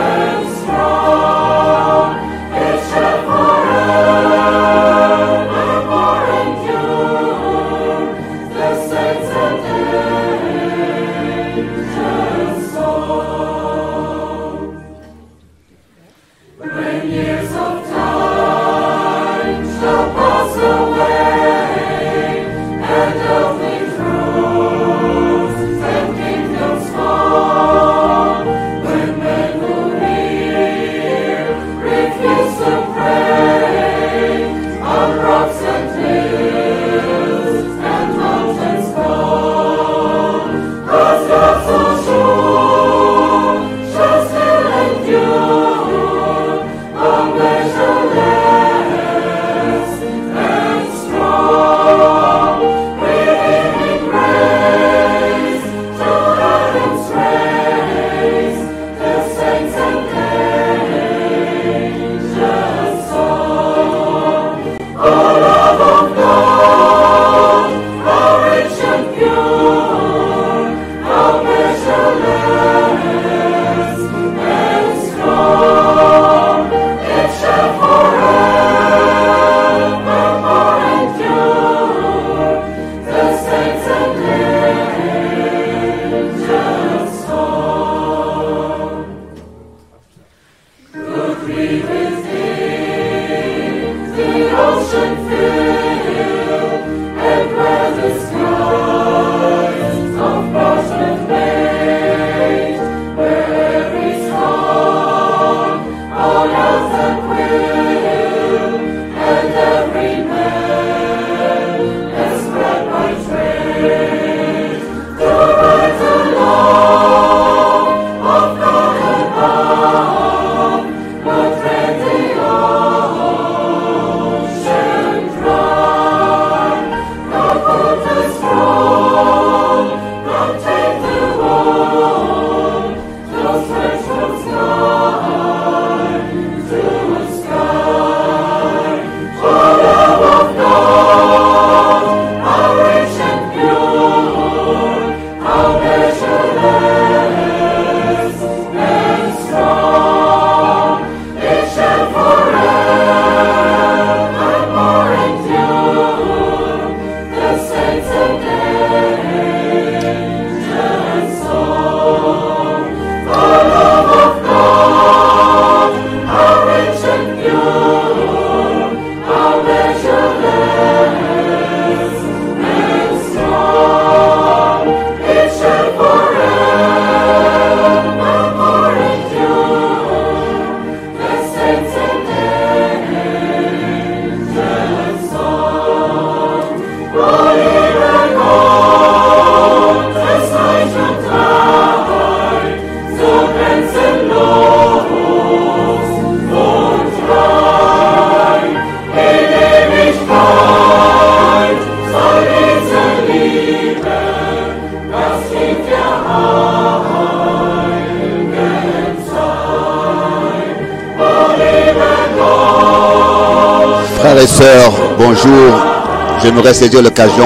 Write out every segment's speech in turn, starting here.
Frères et sœurs, bonjour. J'aimerais saisir l'occasion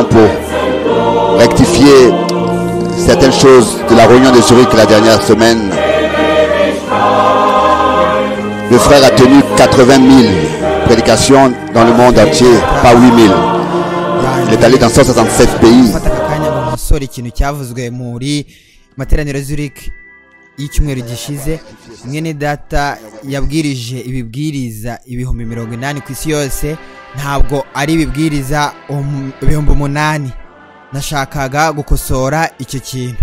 pour rectifier certaines choses de la réunion de Zurich la dernière semaine. Le frère a tenu 80 000 prédications dans le monde entier, pas 8 000. Il est allé dans 167 pays. y'icyumweru gishize mwene data yabwirije ibibwiriza ibihumbi 80 ku isi yose, ntabwo ari ibibwiriza 8,000. nashakaga gukosora icyo kintu.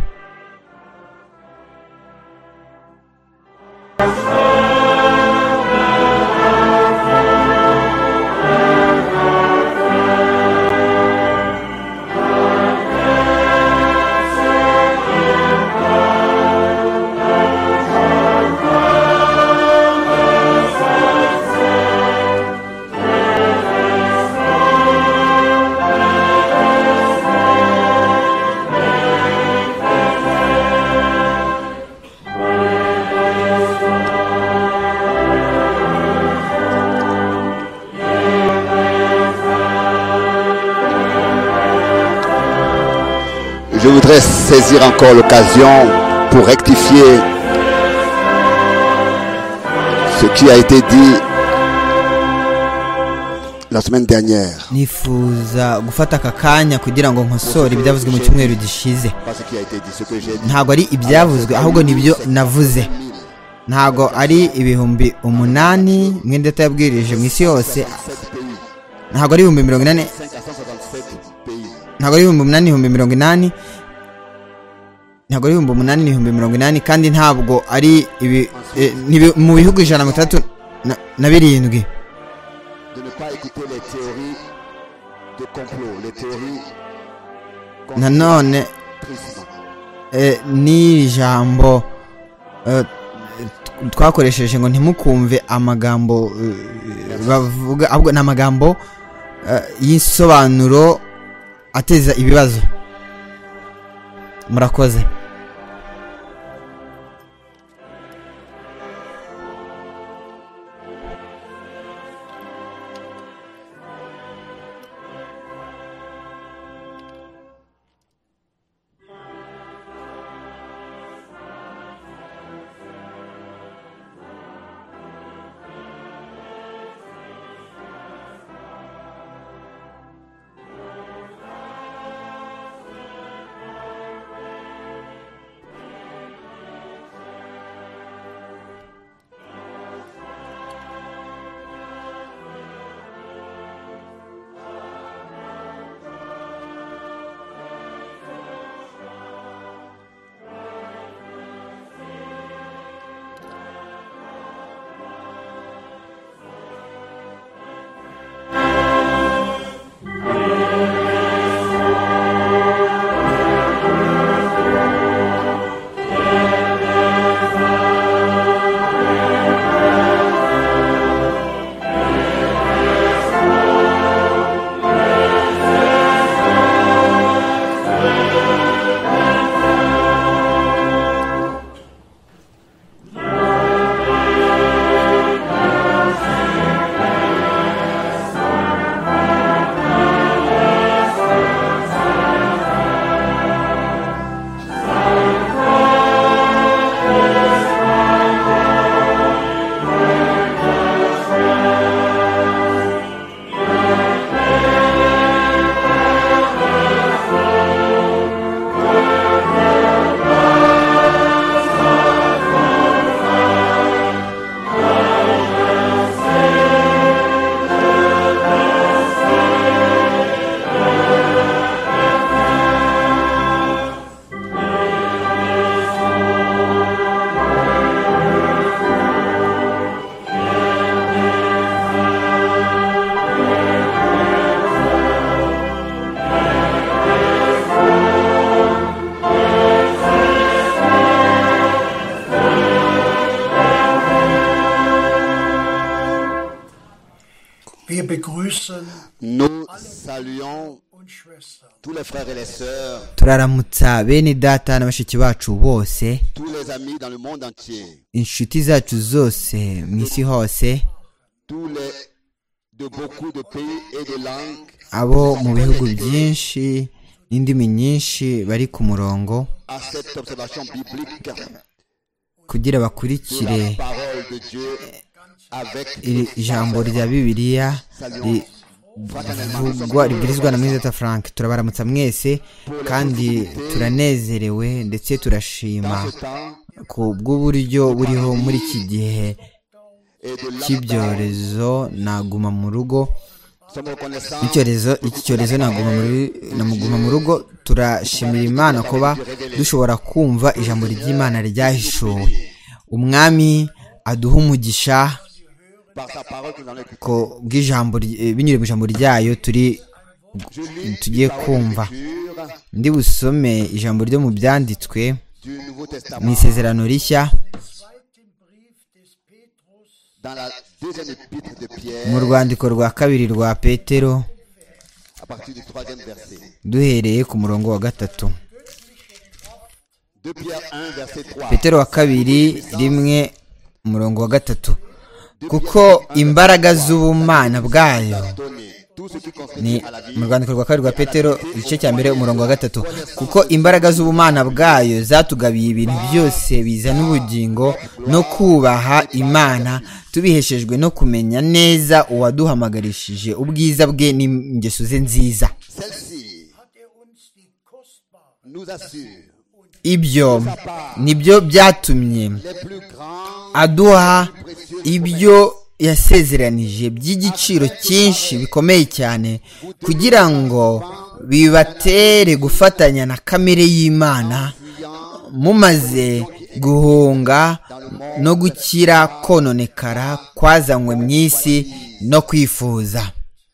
Je voudrais saisir encore l'occasion pour rectifier ce qui a été dit la semaine dernière. nifuza gufata aka kanya kugira ngo nkosore ibyavuzwe mu cyumweru gishize. Pas ce qui a été dit, ce que j'ai dit. Ntabwo ari ibyavuzwe ahubwo nibyo navuze. Ntabwo ari 8,000 mwenda yabwirije mu isi yose. Ntabwo ari 800. Ntabwo ari 8,000 ntabwo ari 8,000 kandi ntabwo ari mu bihugu 137. De ne pas écouter les théories de complot, les théories nanone ni ijambo twakoresheje ngo ntimukumve amagambo bavuga, ahubwo ni amagambo y'insobanuro ateza ibibazo. Murakoze. Nous saluons tous les frères et les sœurs, turaramutsa bene data na bashiki bacu bose, tous les amis dans le monde entier, inshuti zacu zose mu isi hose, tous les de beaucoup de pays et de langues, abo mu bihugu byinshi n'indimi nyinshi bari ku murongo à cette observation biblique kugira de bakurikire la parole de Dieu avec iri jambo rya Bibiliya rivugwa ribwirizwa na Mwizeta Frank. Turabaramutsa mwese kandi turanezerewe ndetse turashima ku bw'uburyo buriho muri iki gihe cy'ibyorezo naguma mu rugo. Iki cyorezo naguma mu rugo. Turashimira Imana kuba dushobora kumva ijambo ry'Imana ryahishuwe. Umwami aduha umugisha ko bw'ijambo binyure mu ijambo ryayo tugiye kumva. Ndi busome ijambo ryo mu byanditswe mu isezerano rishya mu rwandiko rwa kabiri rwa Petero duhereye ku murongo wa 3. Petero wa kabiri 1 umurongo wa 3. Kuko imbaraga z'ubumana bwayo ni mu rwandiko rwa kabiri rwa Petero igice cya mbere umurongo wa 3, kuko imbaraga z'ubumana bwayo zatugabiye ibintu byose bizana ubugingo no kubaha Imana, tubiheshejwe no kumenya neza uwaduhamagarishije ubwiza bwe n'ingeso ze nziza. Ibyo nibyo byatumye aduha ibyo yasezeranije by'igiciro cyinshi bikomeye cyane, kugira ngo bibatere gufatanya na kamere y'Imana, mumaze guhunga no gukira kononekara kwazanywe mu isi no kwifuza.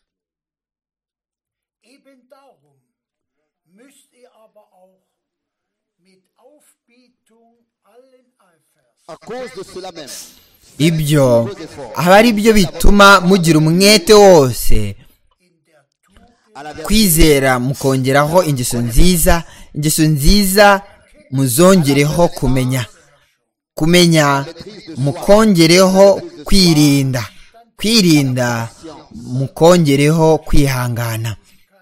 Ibyo aba ari byo bituma mugira umwete wose, kwizera mukongeraho ingeso nziza, ingeso nziza muzongereho kumenya, kumenya mukongereho kwirinda, kwirinda mukongereho kwihangana,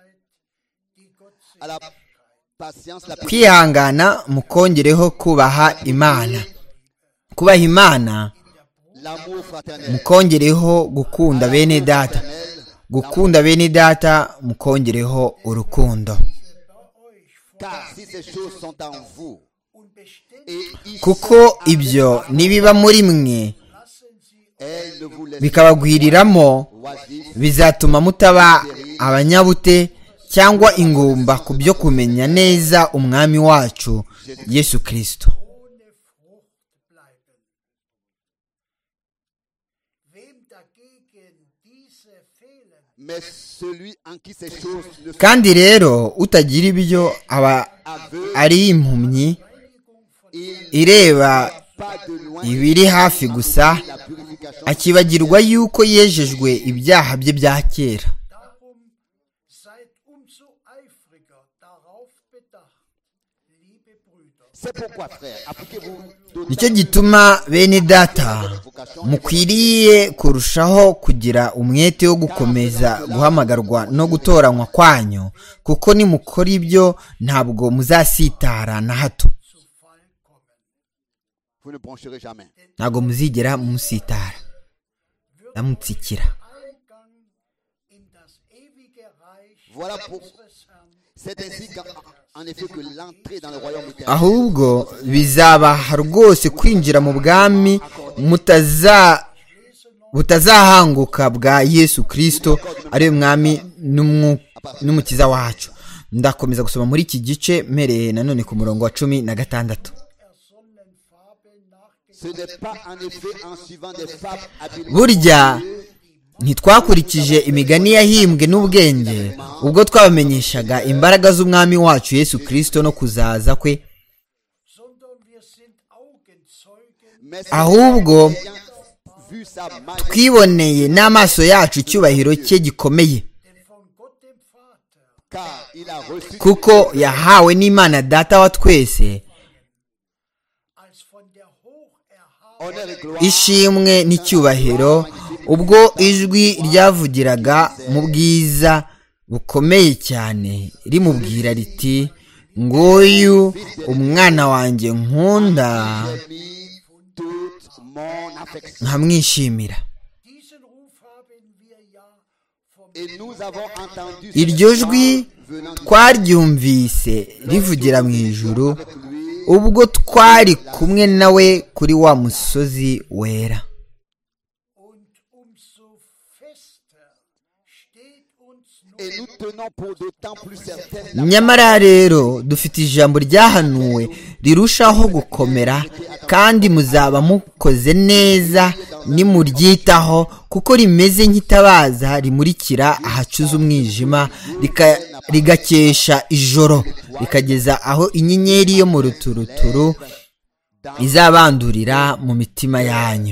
kwihangana mukongereho kubaha Imana, kubaha Imana mukongereho gukunda bene data, gukunda bene data mukongereho urukundo. Kuko ibyo nibiba muri mwe bikabagwiriramo, bizatuma mutaba abanyabute cyangwa ingumba ku byo kumenya neza umwami wacu Yesu Kristo. Kandi rero utagira ibyo aba ari impumyi ireba ibiri hafi gusa, akibagirwa yuko yejejwe ibyaha bye bya kera. Nicyo gituma bene data mukwiriye kurushaho kugira umwete wo gukomeza guhamagarwa no gutoranywa kwanyu, kuko nimukora ibyo ntabwo muzasitara na hato, ntabwo muzigera musitara ndamutsikira. Ahubwo bizabaha rwose kwinjira mu bwami butazahanguka bwa Yesu Kristo, ari umwami n'umukiza wacu. Ndakomeza gusoma muri iki gice mpereye nanone ku murongo wa 16. Burya ntitwakurikije imigani yahimbwe n'ubwenge ubwo twabamenyeshaga imbaraga z'umwami wacu Yesu Kristo no kuzaza kwe, ahubwo twiboneye n'amaso yacu icyubahiro cye gikomeye, kuko yahawe n'Imana Data wa twese ishimwe n'icyubahiro, ubwo ijwi ryavugiraga mu bwiza bukomeye cyane rimubwira riti, nguyu umwana wanjye nkunda nkamwishimira. Iryo jwi twaryumvise rivugira mu ijuru ubwo twari kumwe nawe kuri wa musozi wera. Nyamara rero dufite ijambo ryahanuwe rirushaho gukomera, kandi muzaba mukoze neza nimuryitaho, kuko rimeze nk'itabaza rimurikira ahacuze umwijima, rigakesha ijoro, rikageza aho inyenyeri yo mu ruturuturu izabandurira mu mitima yanyu.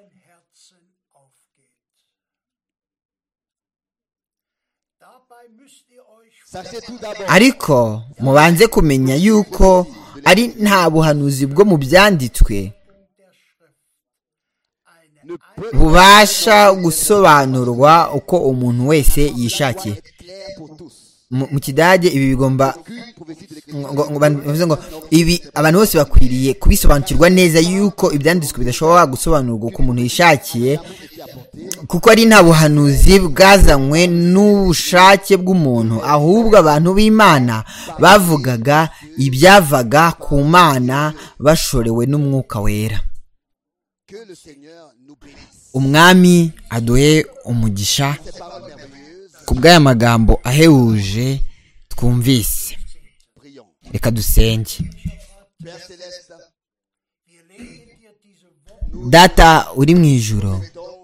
Ariko mubanze kumenya yuko ari nta buhanuzi bwo mu byanditswe bubasha gusobanurwa uko umuntu wese yishakiye. Mu Kidage ibi bigomba ngo ibi abantu bose bakwiriye kubisobanukirwa neza yuko ibyanditswe bidashobora gusobanurwa uko umuntu yishakiye, kuko ari nta buhanuzi bwazanywe n'ubushake bw'umuntu, ahubwo abantu b'Imana bavugaga ibyavaga ku Mana bashorewe n'umwuka wera. Umwami aduhe umugisha ku bw'aya magambo ahebuje twumvise. Reka dusenge. Data uri mu ijuru,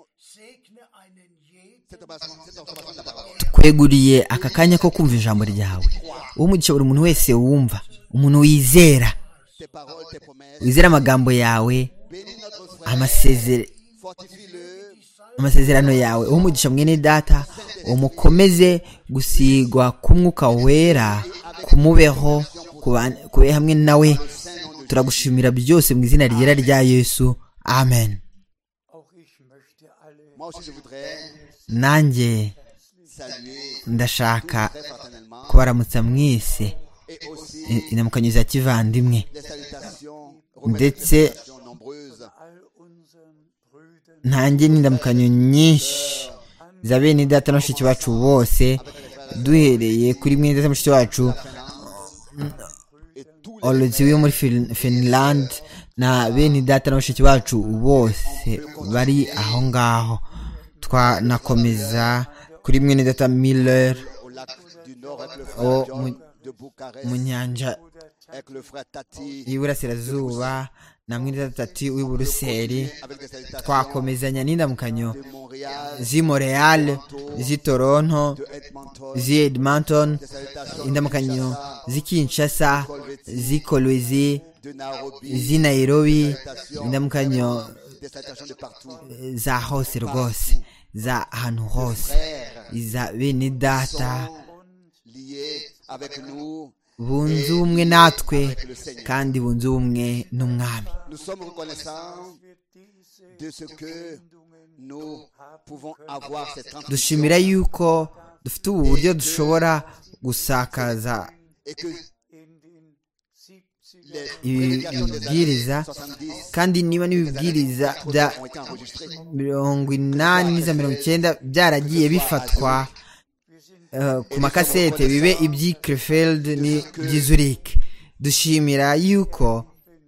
tweguriye aka kanya ko kumva ijambo ryawe. Umugisha buri muntu wese wumva, umuntu wizera amagambo yawe, amasezerano yawe. Umugisha mwene data, umukomeze gusigwa k'umwuka wera, kumubeho, kube hamwe nawe. Turagushimira byose mu izina ryera rya Yesu, amen. Nanjye ndashaka kubaramutsa mwese inamukanyo za kivandimwe, ndetse ntange n'indamukanyo nyinshi za bene data na bashiki bacu bose, duhereye kuri mwene data mushiki wacu Olozi wo muri Finland na bene data na bashiki bacu bose bari aho ngaho. Twanakomeza kuri mwene data Miller mu nyanja y'Iburasirazuba na mwene data Tati w'i Buruseli. Twakomezanya n'indamukanyo z'i Montreal, z'i Toronto, z'i Edmonton, indamukanyo z'i Kinshasa, z'i Kolwezi, z'i Nairobi, indamukanyo za hose rwose, za ahantu hose, iza bene data bunze ubumwe natwe kandi bunze ubumwe n'umwami. Dushimira yuko dufite ubu buryo dushobora gusakaza ibibwiriza, kandi niba n'ibibwiriza bya 80 n'iza 90 byaragiye bifatwa ku makasete, bibe iby'i Krefeld n'iby'i Zurich. Dushimira yuko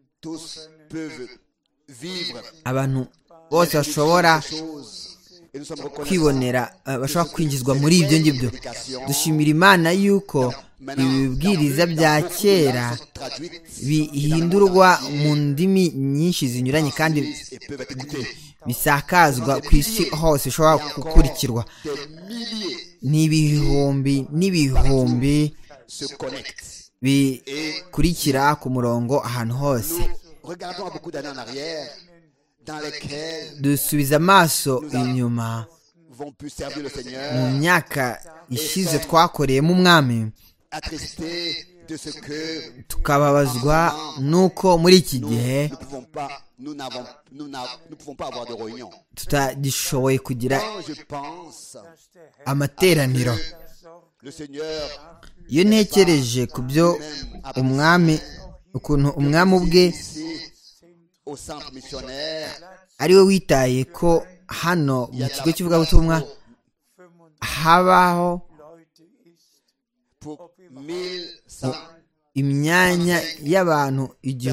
abantu bose bashobora kwibonera, bashobora kwinjizwa muri ibyo ngibyo. Dushimira Imana yuko ibibwiriza bya kera bihindurwa mu ndimi nyinshi zinyuranye kandi bisakazwa ku isi hose, bishobora gukurikirwa n'ibihumbi n'ibihumbi bikurikira ku murongo ahantu hose. Dusubiza amaso inyuma mu myaka ishize twakoreyemo umwami, tukababazwa nuko muri iki gihe tutagishoboye kugira amateraniro. Iyo ntekereje ku byo umwami, ukuntu umwami ubwe ari we witaye ko hano mu kigo cy'ivugabutumwa habaho imyanya y'abantu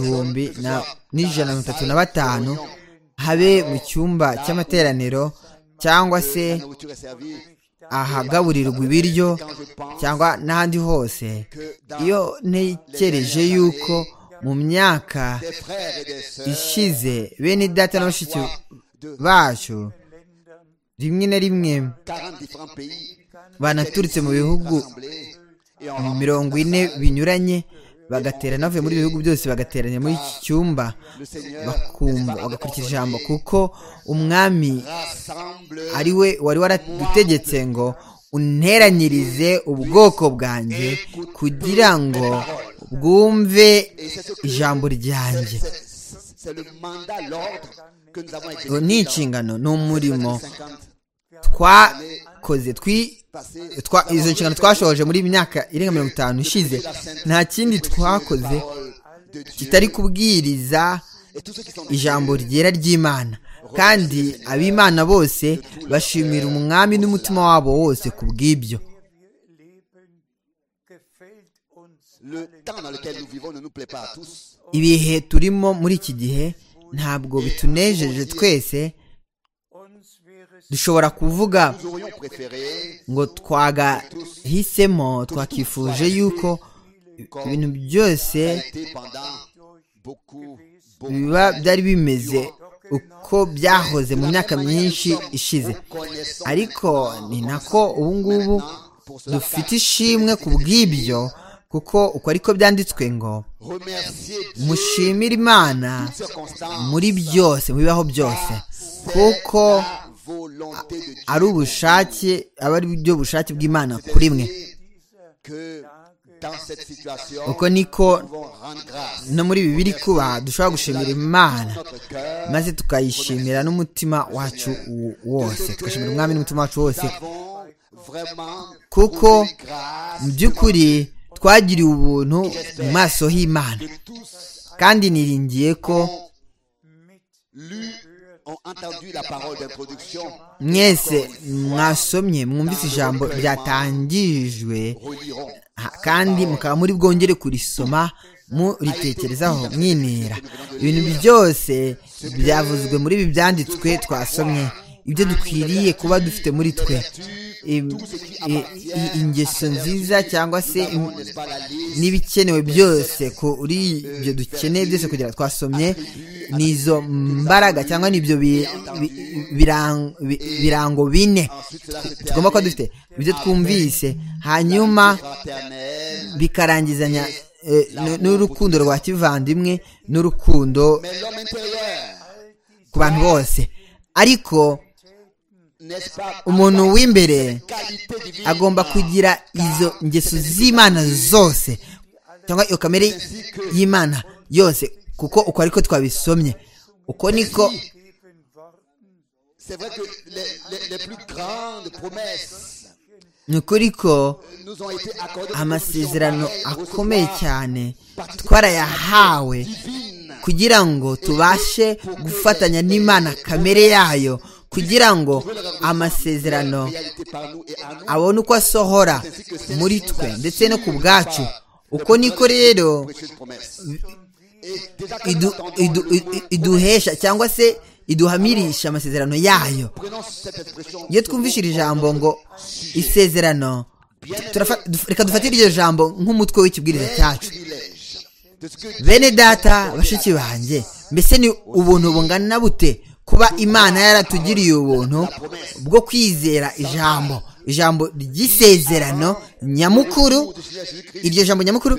1,135 habe mu cyumba cy'amateraniro cyangwa se ahagaburirwa ibiryo cyangwa n'ahandi hose. Iyo ntekereje yuko mu myaka ishize bene data na bashiki bacu rimwe na rimwe banaturutse mu bihugu 40 binyuranye, bagaterana bavuye muri ibihugu byose, bagateranya muri iki cyumba bakumva, bagakurikira ijambo, kuko umwami ari we wari waradutegetse ngo unteranyirize ubwoko bwanjye kugira ngo bwumve ijambo ryanjye. ni inshingano, ni umurimo twakoze izo nshingano twashoje muri myaka irenga 50 ishize. Nta kindi twakoze kitari kubwiriza ijambo ryera ry'Imana, kandi ab'Imana bose bashimira umwami n'umutima wabo wose ku bw'ibyo. Ibihe turimo muri iki gihe ntabwo bitunejeje twese. Dushobora kuvuga ngo twakifuje yuko ibintu byose biba byari bimeze uko byahoze mu myaka myinshi ishize, ariko ni nako ubu ngubu dufite ishimwe ku bw'ibyo, kuko uko ariko byanditswe ngo mushimire Imana muri byose, mu bibaho byose, kuko ari ubushake, aba ari byo bushake bw'Imana kuri mwe. Uko niko no muri ibi biri kuba dushobora gushimira Imana, maze tukayishimira n'umutima wacu wose, tugashimira umwami n'umutima wacu wose, kuko mu by'ukuri twagiriwe ubuntu mu maso y'Imana. Kandi niringiye ko mwese mwasomye, mwumvise ijambo ryatangijwe, kandi mukaba muri bwongere kurisoma muritekerezaho mwinira. Ibintu byose byavuzwe muri ibi byanditswe twasomye, ibyo dukwiriye kuba dufite muri twe, ingeso nziza cyangwa se n'ibikenewe byose kuri ibyo dukeneye byose kugira twasomye, nizo mbaraga cyangwa nibyo birango bine tugomba kuba dufite, ibyo twumvise, hanyuma bikarangizanya n'urukundo rwa kivandimwe n'urukundo ku bantu bose. Ariko umuntu w'imbere agomba kugira izo ngeso z'Imana zose, cyangwa iyo kamere y'Imana yose, kuko uko ariko twabisomye, uko niko nukuri ko amasezerano akomeye cyane twarayahawe kugira ngo tubashe gufatanya n'Imana kamere yayo, kugira ngo amasezerano abone uko asohora muri twe ndetse no ku bwacu. Uko niko rero iduhesha cyangwa se iduhamirisha amasezerano yayo. Iyo twumvishije ijambo ngo isezerano, reka dufatire iryo jambo nk'umutwe w'ikibwiriza cyacu. Bene data, bashiki banjye, mbese ni ubuntu bungana bute kuba Imana yaratugiriye ubuntu bwo kwizera ijambo ry'isezerano nyamukuru. Iryo jambo nyamukuru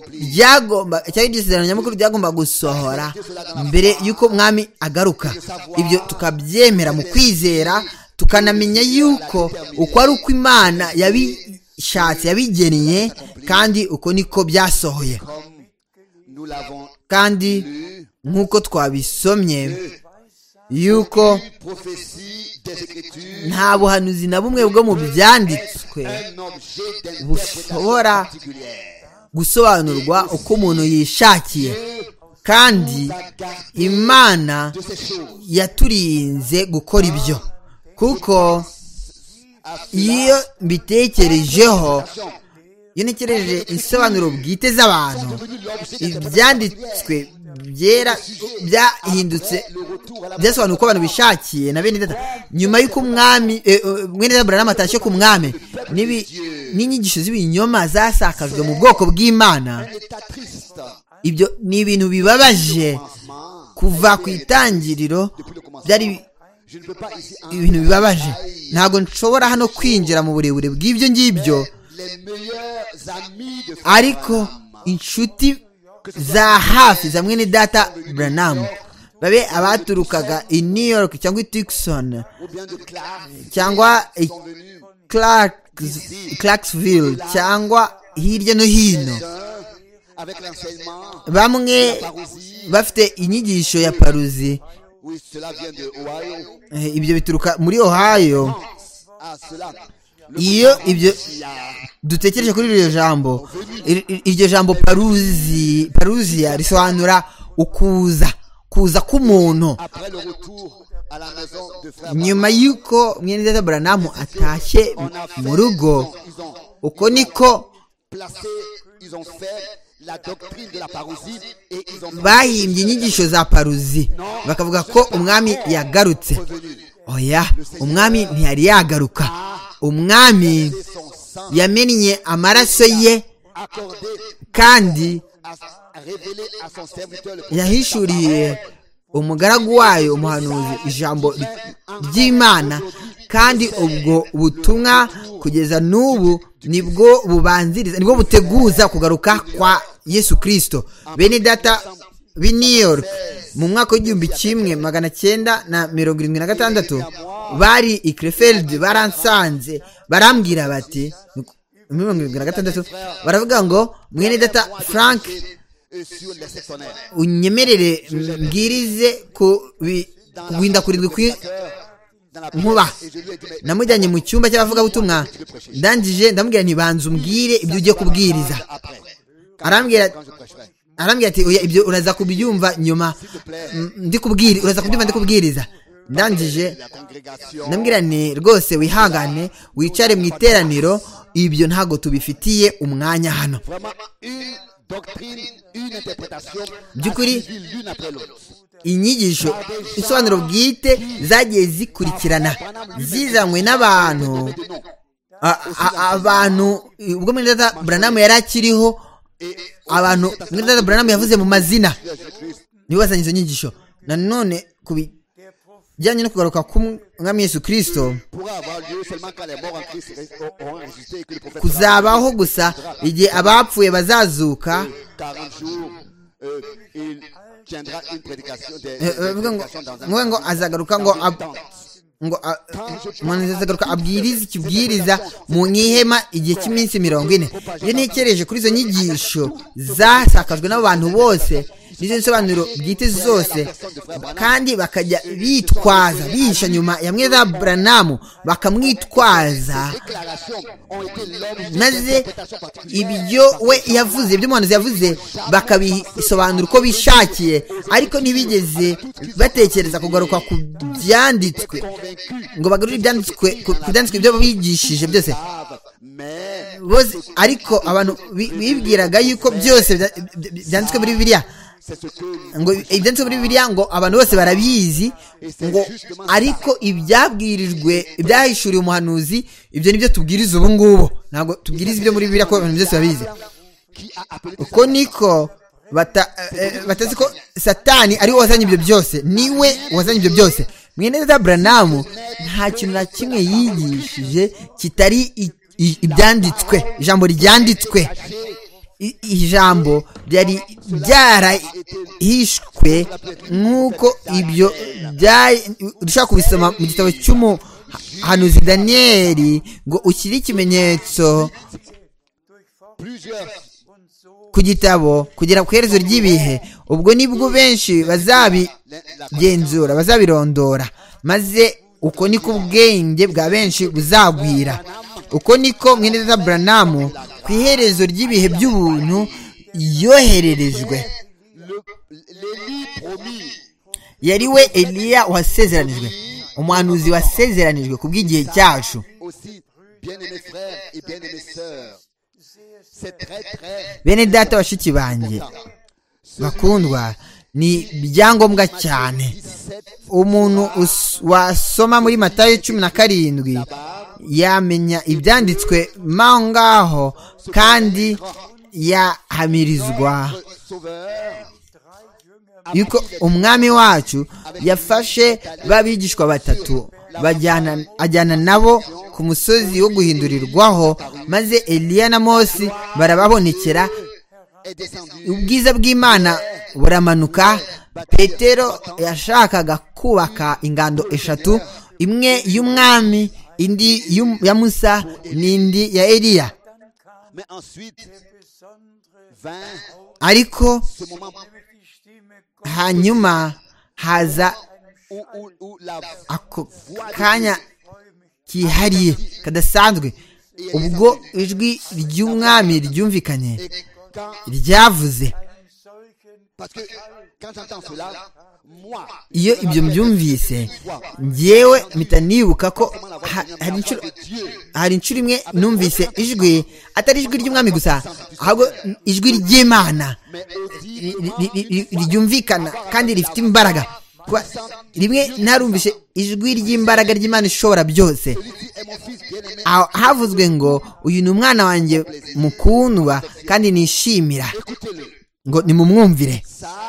ryagomba gusohora mbere y'uko mwami agaruka. Ibyo tukabyemera mu kwizera, tukanamenya yuko uko ari uko Imana yabishatse, yabigennye, kandi uko niko byasohoye. Kandi nk'uko twabisomye yuko nta buhanuzi na bumwe bwo mu byanditswe bushobora gusobanurwa uko umuntu yishakiye, kandi Imana yaturinze gukora ibyo, kuko iyo mbitekerejeho, iyo ntekereje insobanuro bwite z'abantu, ibyanditswe byera byahindutse, byasobanura uko abantu bishakiye na bene data, nyuma y'uko umwami mwene Aburahamu atashye ku mwami, n'inyigisho z'ibinyoma zasakajwe mu bwoko bw'Imana. Ibyo ni ibintu bibabaje. Kuva ku itangiriro byari ibintu bibabaje. Ntabwo nshobora hano kwinjira mu burebure bw'ibyo ngibyo, ariko inshuti za hafi za mwene data Branham, babe abaturukaga i New York cyangwa i Tucson cyangwa i Clarksville cyangwa hirya no hino, bamwe bafite inyigisho ya paruzi Oui, cela vient de Ohio. ibyo bituruka muri Ohio. Ah, cela. Iyo ibyo dutekereje kuri iryo jambo, iryo jambo paruziya risobanura kuza k'umuntu. Nyuma y'uko mwene data Branham atashye mu rugo, uko niko bahimbye inyigisho za paruzi, bakavuga ko umwami yagarutse. Oya, umwami ntiyari yagaruka. Umwami yamennye amaraso ye kandi yahishuriye umugaragu wayo umuhanuzi ijambo ry'Imana, kandi ubwo butumwa kugeza n'ubu nibwo bubanziriza, nibwo buteguza kugaruka kwa Yesu Kristo. Bene data b'i New York mu mwaka w'1976 bari i Krefeld, baransanze barambwira bati 1976, baravuga ngo mwene data Frank, unyemerere mbwirize ku guhinda kurindwi nkuba. Namujyanye mu cyumba cy'abavugabutumwa, ndangije ndamubwira nti banza umbwire ibyo ugiye kubwiriza. Arambwira ati oya, ibyo uraza kubyumva nyuma uraza kubyumva ndi kubwiriza. Ndangije ndambwira nti rwose wihangane wicare mu iteraniro, ibyo ntago tubifitiye umwanya hano. By'ukuri inyigisho, isobanuro bwite zagiye zikurikirana, zizanywe n'abantu. Ubwo mwene data Branham yari akiriho, abantu mwene data Branham yavuze mu mazina nibo bazanye izo nyigisho. Nanone ku bijyanye no kugaruka k'umwami Yesu Kristo kuzabaho gusa igihe abapfuye bazazuka. ngo azagaruka azagaruka abwiriza ikibwiriza mu ihema igihe cy'iminsi 40. Iyo ntekereje kuri izo nyigisho zasakajwe n'abantu bose, nizo nsobanuro bwite zose, kandi bakajya bitwaza bihisha nyuma ya mwene data Branham, bakamwitwaza, maze ibyo we yavuze, ibyo umuhanuzi yavuze bakabisobanura uko bishakiye, ariko ntibigeze batekereza kugaruka ku byanditswe ngo bagarure ibyanditswe ku byanditswe ibyo bigishije byose bose. Ariko abantu bibwiraga yuko byose byanditswe muri Bibiliya, ngo ibyanditswe muri Bibiliya ngo abantu bose barabizi, ngo ariko ibyahishuriye umuhanuzi ibyo nibyo tubwiriza ubu ngubu, ntabwo tubwiriza ibyo muri Bibiliya ko abantu byose babizi. Uko niko batazi ko Satani ari we wazanye ibyo byose, niwe wazanye ibyo byose. Mwene data Branham nta kintu na kimwe yigishije kitari ibyanditswe, ijambo ryanditswe. Ijambo ryari ryarahishwe nk'uko ibyo dushaka kubisoma mu gitabo cy'umuhanuzi Daniyeli, ngo ushyire ikimenyetso ku gitabo kugera ku iherezo ry'ibihe. Ubwo nibwo benshi bazabigenzura, bazabirondora, maze uko niko ubwenge bwa benshi buzagwira. Uko niko mwene data Branham ku iherezo ry'ibihe by'ubuntu yohererejwe. Yari we Eliya wasezeranijwe, umuhanuzi wasezeranijwe ku bw'igihe cyacu. Bene data bashiki banjye bakundwa, ni byangombwa cyane umuntu wasoma muri Matayo 17 yamenya ibyanditswe ngaho, kandi yahamirizwa yuko umwami wacu yafashe babigishwa batatu ajyana nabo ku musozi wo guhindurirwaho, maze Eliya na Mose barababonekera, ubwiza bw'Imana buramanuka. Petero yashakaga kubaka ingando eshatu, imwe y'umwami, indi ya Musa, n'indi ya Eliya. Ariko hanyuma haza ako kanya kihariye kadasanzwe ubwo ijwi ry'umwami ryumvikanye ryavuze. Iyo ibyo mbyumvise njyewe mpita nibuka ko hari inshuro imwe numvise ijwi, atari ijwi ry'umwami gusa ahubwo ijwi ry'Imana ryumvikana kandi rifite imbaraga. Rimwe narumvise ijwi ry'imbaraga ry'Imana ishobora byose, havuzwe ngo uyu ni umwana wanjye mukundwa kandi nishimira, ngo nimumwumvire.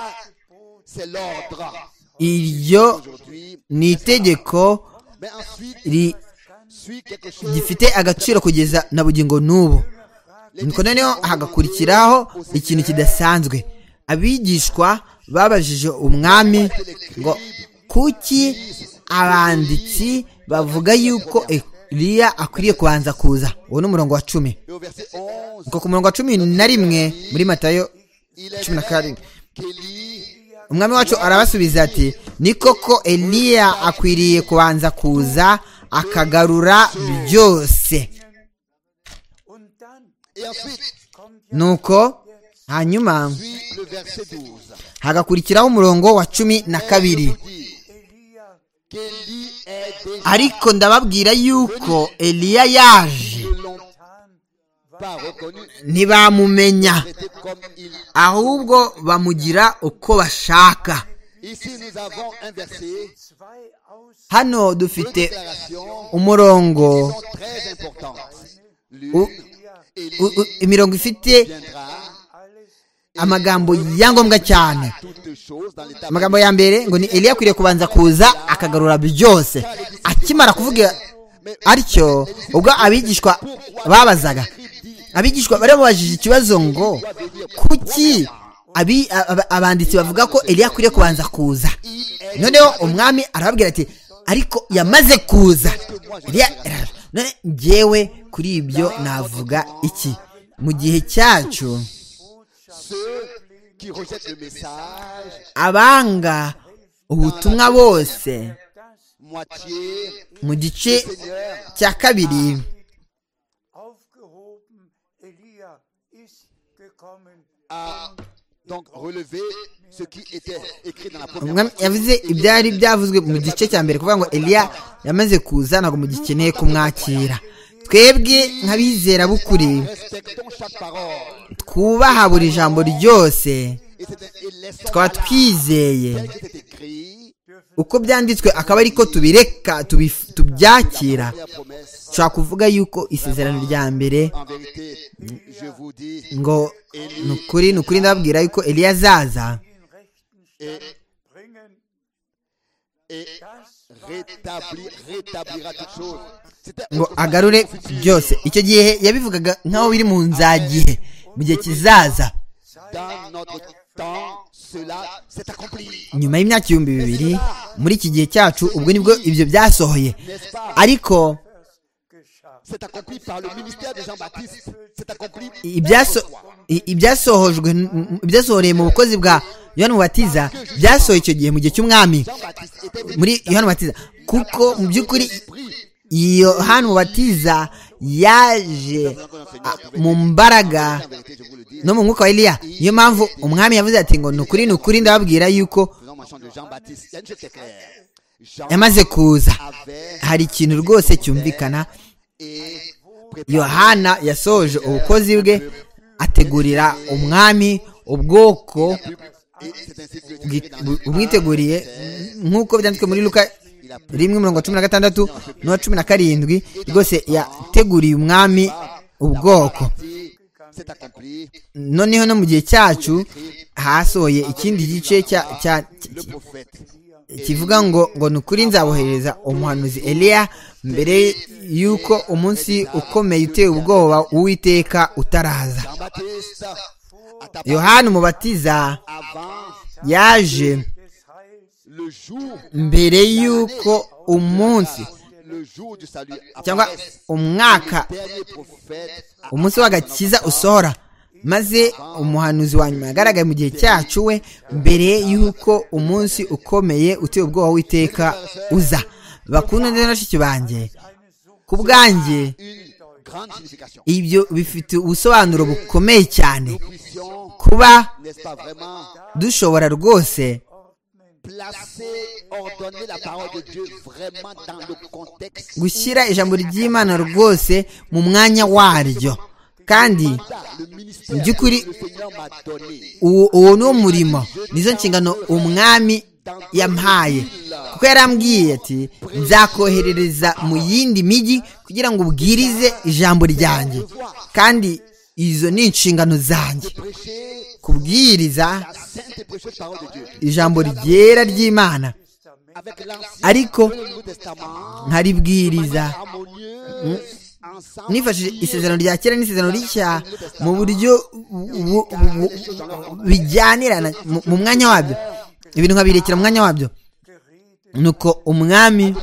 Iryo ni itegeko gifite agaciro kugeza na bugingo n'ubu. Nuko noneho hagakurikiraho ikintu kidasanzwe. Abigishwa babajije umwami ngo kuki abanditsi bavuga yuko Eliya akwiriye kubanza kuza. Uwo ni umurongo wa 10. Nuko ku murongo wa 11 muri Matayo 12 umwami wacu arabasubiza ati ni koko Eliya akwiriye kubanza kuza akagarura byose. Nuko hanyuma hagakurikiraho umurongo wa 12. Ariko ndababwira yuko Eliya yaje ntibamumenya, ahubwo bamugira uko bashaka. Hano dufite umurongo, imirongo ifite amagambo yangombwa cyane. Amagambo ya mbere ngo ni Eliya akwiriye kubanza kuza akagarura byose. Akimara kuvuga atyo, ubwo abigishwa babazaga, abigishwa bari babajije ikibazo ngo kuki abanditsi bavuga ko Eliya akwiriye kubanza kuza. Noneho umwami arababwira ati ariko yamaze kuza. None njyewe kuri ibyo navuga iki? Mu gihe cyacu abanga ubutumwa bose mu gice cya kabiri yavuze ibyari byavuzwe mu gice cya mbere kuvuga ngo Eliya yamaze kuza, ntabwo mugikeneye kumwakira. Twebwe nk'abizera b'ukuri twubaha buri jambo ryose, tukaba twizeye uko byanditswe akaba ariko tubireka tubyakira. Nshobora kuvuga yuko isezerano rya mbere ngo nukuri ndababwira yuko Eliya azaza ngo agarure byose. Icyo gihe yabivugaga nk'aho biri mu nzagihe, mu gihe kizaza. Nyuma y'imyaka 2000 muri iki gihe cyacu, ubwo nibwo ibyo byasohoye. Ariko ibyasohoreye mu bukozi bwa Yohana Umubatiza byasohoye icyo gihe mu gihe cy'umwami muri Yohana Umubatiza, kuko mu by'ukuri Yohana Umubatiza yaje mu mbaraga no mu mwuka wa Eliya. Niyo mpamvu umwami yavuze ati ngo nukuri ndababwira yuko yamaze kuza. Hari ikintu rwose cyumvikana. Yohana yasoje ubukozi bwe ategurira umwami ubwoko bumwiteguriye, nk'uko byanditswe muri Luka 1:16 no 17. Rwose yateguriye umwami ubwoko. Noneho no mu gihe cyacu hasohoye ikindi gice kivuga ngo nukuri nzabohereza umuhanuzi Eliya mbere yuko umunsi ukomeye uteye ubwoba Uwiteka utaraza. Yohana Umubatiza yaje mbere yuko umunsi cyangwa umunsi w'agakiza usohora. maze umuhanuzi wa nyuma yagaragaye mu gihe cyacu we mbere y'uko umunsi ukomeye uteye ubwoba w'iteka uza. Bakunda ndetse n'abashiki banjye, ku bwanjye ibyo bifite ubusobanuro bukomeye cyane kuba dushobora rwose gushyira ijambo ry'Imana rwose mu mwanya waryo. Kandi mu by'ukuri uwo ni wo murimo, nizo nshingano umwami yampaye, kuko yarambwiye ati nzakoherereza mu yindi migi kugira ngo ubwirize ijambo ryanjye, kandi izo ni inshingano zanjye, kubwiriza ijambo ryera ry'Imana, ariko nkaribwiriza nifashishije isezerano rya kera n'isezerano rishya mu buryo bijyanirana mu mwanya wabyo, ibintu nkabirekera mu mwanya wabyo. Nuko umwami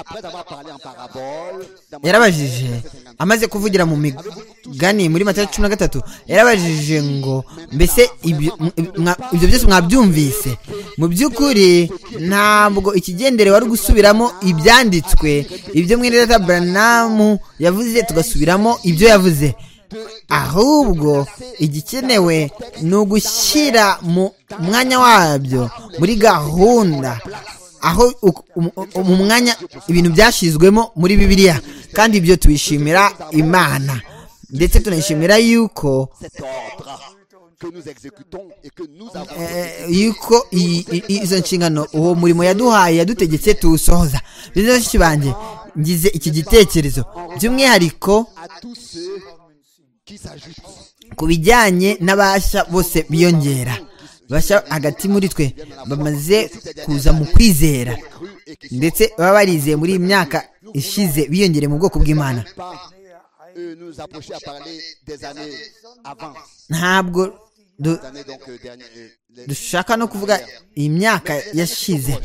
yarabajije, amaze kuvugira mu migani muri Matayo 13, yarabajije ngo mbese ibyo byose mwabyumvise? Mu by'ukuri ntabwo ikigenderewe ari gusubiramo ibyanditswe, ibyo mwene data Branham yavuze tugasubiramo ibyo yavuze, ahubwo igikenewe ni ugushyira mu mwanya wabyo, muri gahunda, aho mu mwanya ibintu byashyizwemo muri Bibiliya. Kandi ibyo tubishimira Imana, ndetse tunayishimira yuko izo nshingano, uwo murimo yaduhaye, yadutegetse tuwusohoza. Rero bashiki banjye, ngize iki gitekerezo by'umwihariko ku bijyanye n'abashya bose biyongera, bashya hagati muri twe bamaze kuza mu kwizera, ndetse baba barizeye muri iyi myaka ishize biyongere mu bwoko bw'Imana. Ntabwo dushaka no kuvuga iyi myaka yashize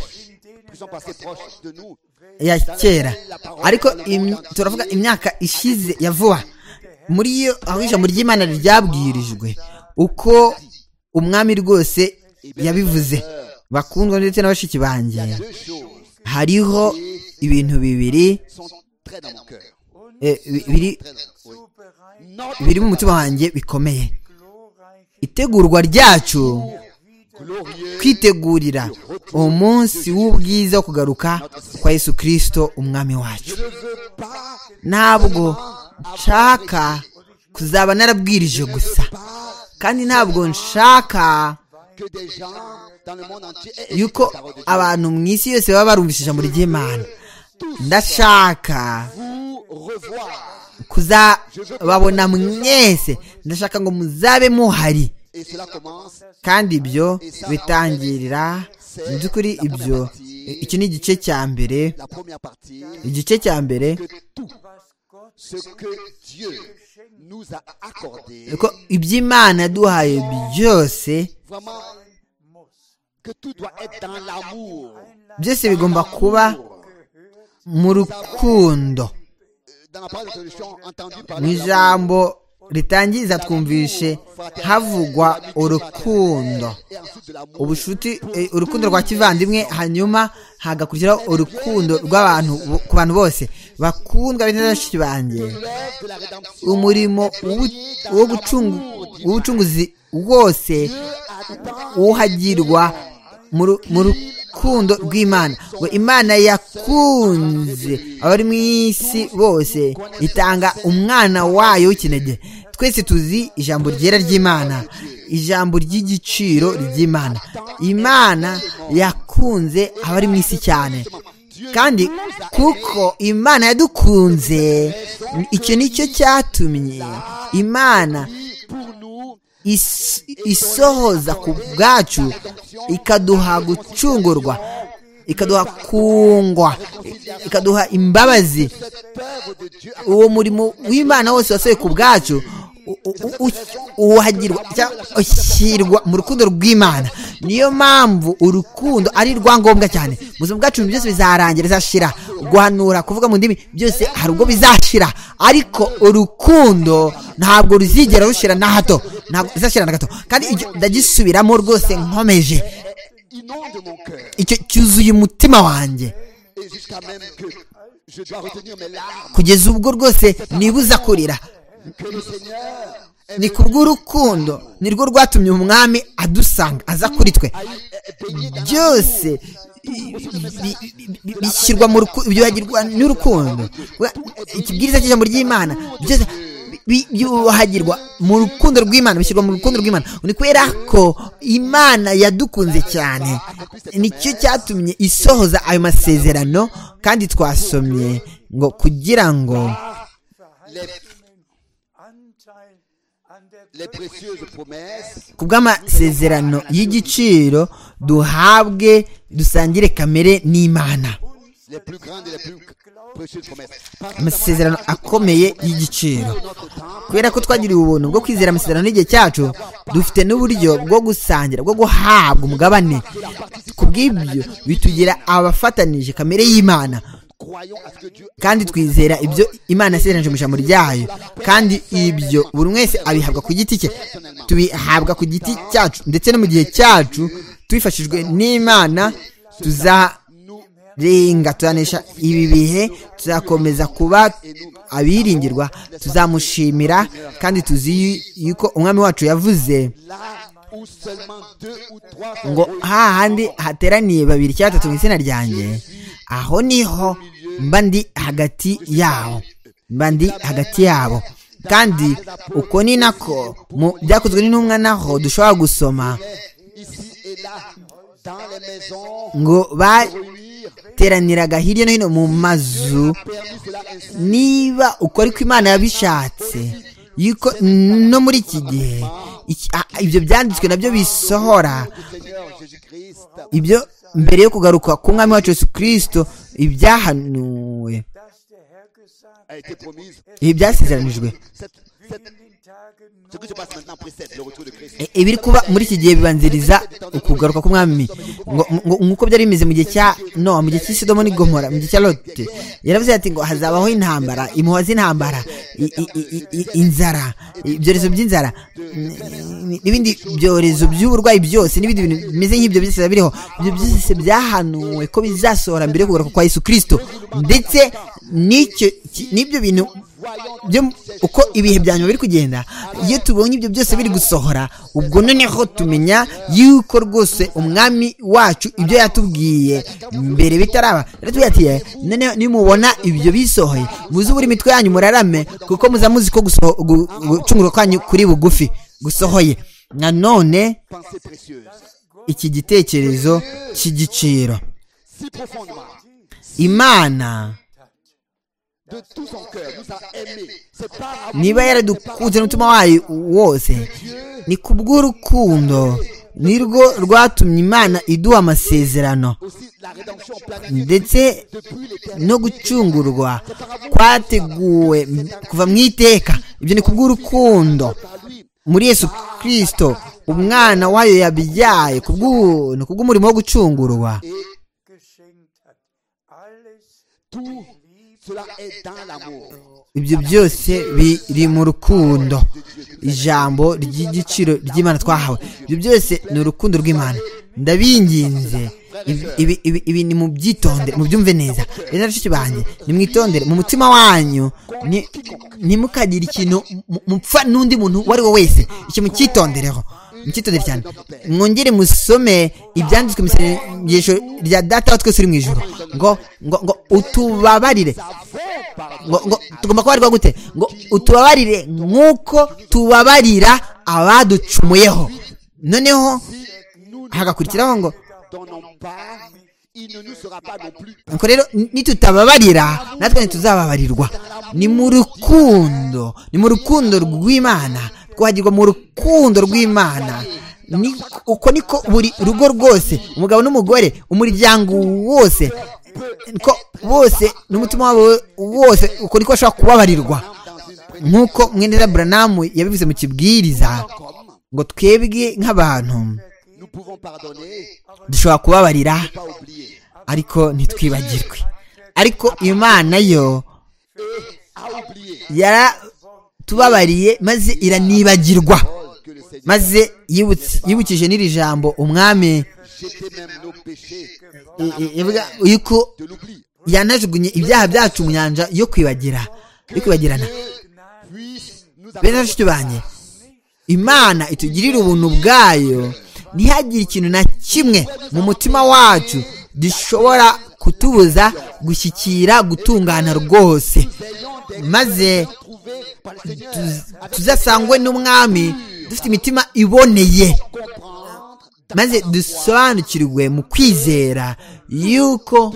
ya kera, ariko turavuga imyaka ishize ya vuba, muri yo aho ijambo ry'Imana ryabwirijwe, uko umwami rwose yabivuze. Bakundwa ndetse n'abashiki banjye, hariho ibintu bibiri biri mu mutima wanjye bikomeye: itegurwa ryacu, kwitegurira umunsi w'ubwiza wo kugaruka kwa Yesu Kristo umwami wacu. Ntabwo nshaka kuzaba narabwirije gusa, kandi ntabwo nshaka yuko abantu mu isi yose baba barumvise ijambo ry'Imana. Ndashaka kuzababona mwese, ndashaka ngo muzabe muhari, kandi ibyo bitangirira mu by'ukuri ibyo. Iki ni igice cya mbere, igice cya mbere ko iby'Imana yaduhaye byose byose bigomba kuba mu rukundo. Mu ijambo ritangiza twumvishe havugwa urukundo, ubushuti, urukundo rwa kivandimwe, hanyuma hagakurikiraho urukundo rw'abantu ku bantu bose. Bakundwa b'abashiki banjye, umurimo w'ubucunguzi wose uhagirwa mu rukundo rw'Imana. ngo Imana yakunze abari mu isi bose itanga umwana wayo w'ikinege. Twese tuzi ijambo ryera ry'Imana, ijambo ry'igiciro ry'Imana. Imana yakunze abari mu isi cyane, kandi kuko Imana yadukunze, icyo nicyo cyatumye Imana isohoza ku bwacu, ikaduha gucungurwa, ikaduha kungwa, ikaduha imbabazi. Uwo murimo w'Imana wose wasohoye ku bwacu uhagirwa ushyirwa mu rukundo rw'Imana. Niyo mpamvu urukundo ari rwangombwa cyane. Mu buzima bwacu byose bizarangira, bizashira. Guhanura, kuvuga mu ndimi, byose hari ubwo bizashira, ariko urukundo ntabwo ruzigera rushira na hato. ntabwo izashira na gato, kandi ndagisubiramo rwose nkomeje, icyo cyuzuye umutima wanjye kugeza ubwo rwose nibuza kurira. Ni kubw'urukundo nirwo rwatumye umwami adusanga aza kuri twe, byose bishyirwa mu byuhagirwa n'urukundo. Ikibwiriza cy'ijambo ry'Imana byose byuhagirwa mu rukundo rw'Imana, bishyirwa mu rukundo rw'Imana. Ni kubera ko Imana yadukunze cyane, nicyo cyatumye isohoza ayo masezerano. Kandi twasomye ngo kugira ngo ku bw'amasezerano y'igiciro duhabwe dusangire kamere n'Imana, amasezerano akomeye y'igiciro. Kubera ko twagiriwe ubuntu bwo kwizera amasezerano n'igihe cyacu, dufite n'uburyo bwo gusangira, bwo guhabwa umugabane. Ku bw'ibyo bitugira abafatanije kamere y'Imana, kandi twizera ibyo Imana yasezeranije mu ijambo ryayo, kandi ibyo buri wese abihabwa ku giti cye. Tubihabwa ku giti cyacu ndetse no mu gihe cyacu, tubifashijwe n'Imana tuzarenga, tuzanesha ibi bihe, tuzakomeza kuba abiringirwa, tuzamushimira. Kandi tuzi yuko umwami wacu yavuze ngo hahandi hateraniye babiri cyangwa batatu mu izina ryanjye, aho niho mba ndi hagati yabo, kandi uko ni nako mu byakozwe n'intumwa naho dushobora gusoma ngo bateraniraga hirya no hino mu mazu. Niba uko ariko Imana yabishatse yuko no muri iki gihe ibyo byanditswe nabyo bisohora, ibyo mbere yo kugaruka ku mwami wacu Yesu Kristo, ibyahanuwe, ibi byasezeranijwe, ibiri kuba muri iki gihe bibanziriza ukugaruka k'umwami. Nk'uko byari bimeze mu gihe cya Nowa, mu gihe cy'i Sodomu n'i Gomora, mu gihe cya Lote, yaravuze ati ngo hazabaho intambara, impuha z'intambara, inzara, ibyorezo by'inzara n'ibindi byorezo by'uburwayi byose, n'ibindi bintu bimeze nk'ibyo byose biriho. Ibyo byose byahanuwe ko bizasohora mbere yo kugaruka kwa Yesu Kristo. Ndetse n'ibyo bintu uko ibihe bya nyuma biri kugenda, iyo tubonye ibyo byose biri gusohora, ubwo noneho tumenya yuko rwose umwami wacu ibyo yatubwiye mbere bitaraba. Rero ati noneho nimubona ibyo bisohoye, muzubure imitwe yanyu murarame, kuko muza muzi ko gucungura kwanyu kuri bugufi gusohoye. Nanone iki gitekerezo cy'igiciro, Imana niba yaradukunze n'umutima wayo wose, ni kubw'urukundo nirwo rwatumye Imana iduha amasezerano, ndetse no gucungurwa kwateguwe kuva mu iteka. Ibyo ni kubw'urukundo muri Yesu Kristo, umwana wayo yabyaye kubw'umurimo wo gucungurwa. Ibyo byose biri mu rukundo, ijambo ry'igiciro ry'Imana twahawe. Ibyo byose ni urukundo rw'Imana. Ndabinginze ibi ni mu byitondere, mu byumve neza. Rero bashiki banjye, nimwitondere mu mutima wanyu, ntimukagire ikintu mupfa n'undi muntu uwo ari we wese. Icyo mukitondereho, mucyitondere cyane. Mwongere musome ibyanditswe mu isengesho rya Data wa twese uri mu ijuru, ngo utubabarire, ngo tugomba kubarirwa gute? Ngo utubabarire nk'uko tubabarira abaducumuyeho. Noneho hagakurikiraho ngo nuko rero nitutababarira natwe ntituzababarirwa. Ni mu rukundo rw'Imana, twagirwa mu rukundo rw'Imana. Uko niko buri rugo rwose, umugabo n'umugore, umuryango wose, ko bose n'umutima wabo wose, uko niko bashobora kubabarirwa. Nk'uko mwene Branham yabivuze mu kibwiriza, ngo twebwe nk'abantu dushobora kubabarira ariko ntitwibagirwe, ariko Imana yo yaratubabariye maze iranibagirwa. maze yibukije n'iri jambo umwami ivuga yuko yanajugunye ibyaha byacu mu nyanja yo kwibagirana. Bene bashiki banjye, Imana itugirira ubuntu bwayo, ntihagire ikintu na kimwe mu mutima wacu gishobora kutubuza gushyikira gutungana rwose, maze tuzasangwe n'umwami dufite imitima iboneye, maze dusobanukirwe mu kwizera yuko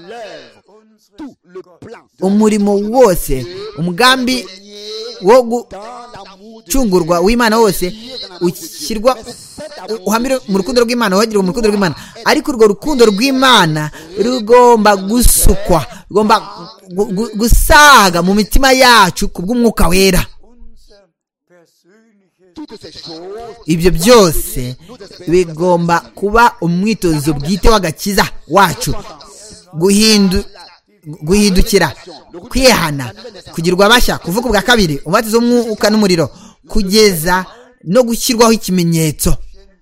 umurimo wose, umugambi wo gucungurwa w'Imana wose ushyirwa uhamire mu rukundo rw'Imana, wagirwa mu rukundo rw'Imana, ariko urwo rukundo rw'Imana rugomba gusukwa, rugomba gusaga mu mitima yacu kubw'umwuka wera. Ibyo byose bigomba kuba umwitozo bwite w'agakiza wacu, guhindukira, kwihana, kugirwa bashya, kuvuka ubwa kabiri, umubatizo w'umwuka n'umuriro, kugeza no gushyirwaho ikimenyetso.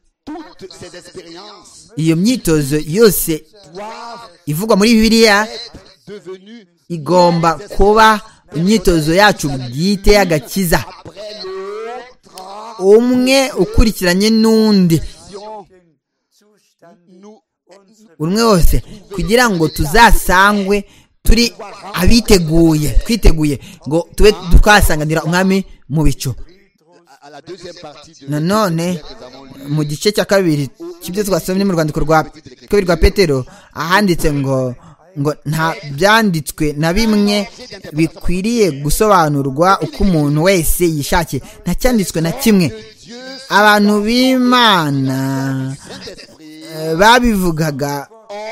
Iyo myitozo yose ivugwa muri Bibiliya igomba kuba imyitozo yacu bwite y'agakiza, umwe ukurikiranye n'undi, umwe wose, kugira ngo tuzasangwe turi twiteguye ngo tube twasanganira umwami mu bicu. Nanone mu gice cya kabiri cy'ibyo twasomye mu rwandiko rwa kabiri rwa Petero, ahanditse ngo nta byanditswe na bimwe bikwiriye gusobanurwa uko umuntu wese yishakiye, nta cyanditswe na kimwe. Abantu b'Imana babivugaga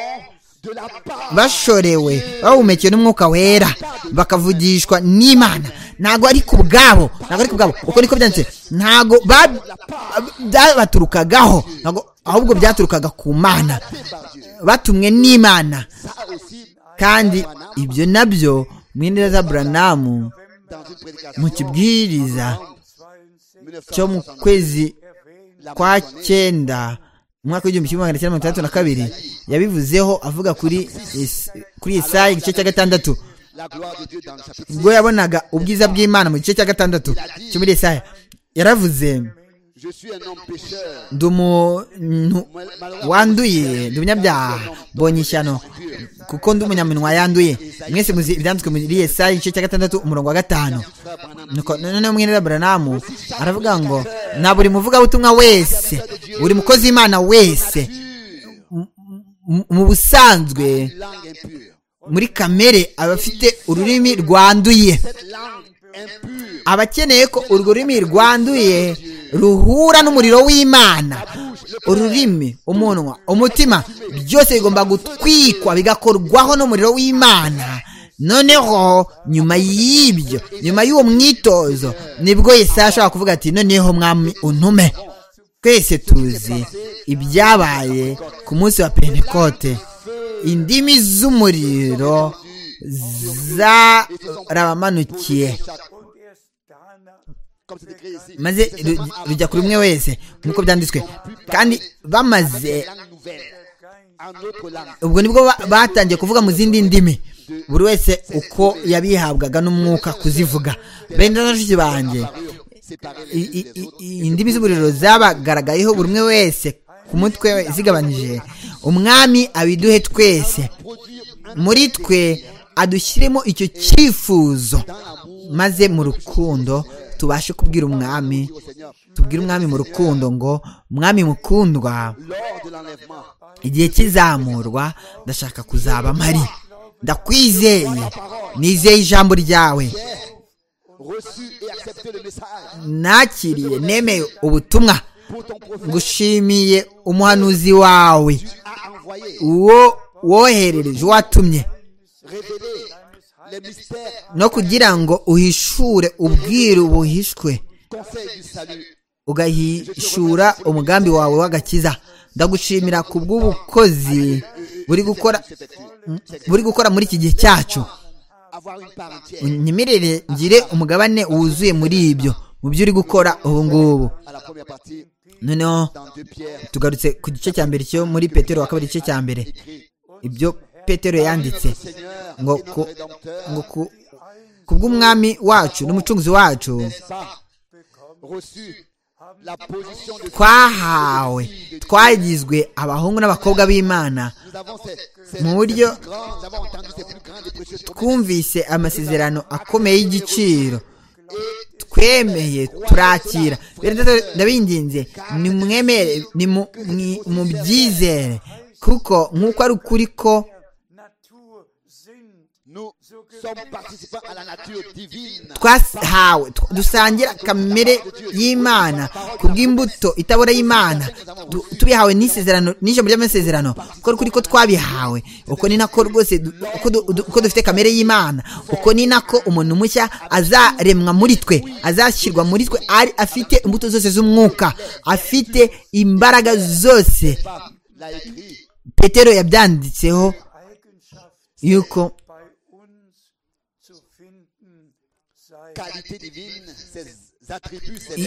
bashorewe, bahumekewe n'umwuka wera, bakavugishwa n'Imana, ntago ari ku bwabo, uko niko byanditse, ntago baturukagaho, ahubwo byaturukaga ku Mana, batumwe n'Imana. Kandi ibyo nabyo Mwineza Branham mu kibwiriza cyo mu kwezi kwa 9 umwaka w'1962 yabivuzeho, avuga kuri Yesaya igice cya 6, ubwo yabonaga ubwiza bw'Imana mu gice cya 6 cyo muri Yesaya. Yaravuze, ndi umuntu wanduye, ndi umunyabyaha, mbonye ishyano kuko ndi umunyaminwa yanduye. Mwese muzi ibyanditswe muri Yesaya igice cya 6 umurongo wa 5. None Mwineza Branham aravuga ngo na buri muvugabutumwa wese, buri mukozi w'Imana wese, mu busanzwe muri kamere aba afite ururimi rwanduye, aba akeneye ko urwo rurimi rwanduye ruhura n'umuriro w'Imana. Ururimi, umunwa, umutima, byose bigomba gutwikwa bigakorwaho n'umuriro w'Imana. Noneho nyuma y'uwo mwitozo nibwo Yesaya ashobora kuvuga ati, noneho mwami untume. Twese tuzi ibyabaye ku munsi wa Pentekote, indimi z'umuriro zarabamanukiye, maze rujya kuri umwe wese nk'uko byanditswe, kandi bamaze, ubwo nibwo batangiye kuvuga mu zindi ndimi, buri wese uko yabihabwaga n'umwuka kuzivuga. Bene bashiki banjye, indimi z'umuriro zabagaragayeho buri umwe wese ku mutwe zigabanyije. Umwami abiduhe twese, muri twe adushyiremo icyo cyifuzo, maze mu rukundo tubashe kubwira umwami, tubwire umwami mu rukundo ngo, mwami mukundwa, igihe kizamurwa ndashaka kuzaba mpari, ndakwizeye, nizeye ijambo ryawe, nakiriye nemeye ubutumwa, ngushimiye umuhanuzi wawe uwo woherereje, watumye no kugira ngo uhishure ubwiru buhishwe, ugahishura umugambi wawe w'agakiza. Ndagushimira ku bw'ubukozi buri gukora muri iki gihe cyacu. Unyemerere ngire umugabane wuzuye muri ibyo, mu mu byo uri gukora ubu ngubu. à la première partie noneho dans 2 Pierre tugarutse ku gice cya mbere cyo muri Petero wa kabiri igice cya mbere, écrit ibyo Petero yanditse Seigneur ngo et ku notre Rédempteur bw'umwami wacu n'umucunguzi wacu pas reçu la position de twahawe, twagizwe abahungu n'abakobwa b'Imana. nous avons ces mu buryo plus grands, nous avons entendu ces plus grandes et précieuses promesses twumvise amasezerano akomeye y'igiciro, twemeye turakira. Ndabinginze nimwemere, mubyizere, kuko nk'uko ari ukuri ko nous sommes participants à la nature divine twahawe dusangira kamere y'Imana kubw'imbuto itabora y'Imana, tubihawe n'isezerano n'ijambo ry'amasezerano, kuko ari kuri ko twabihawe. Uko ni nako rwose uko dufite kamere y'Imana, uko ni nako umuntu mushya azaremwa muri twe, azashyirwa muri twe ari afite imbuto zose z'umwuka, afite imbaraga zose. l'a écrit Petero yabyanditseho yuko qualité divine, ses attributs, ses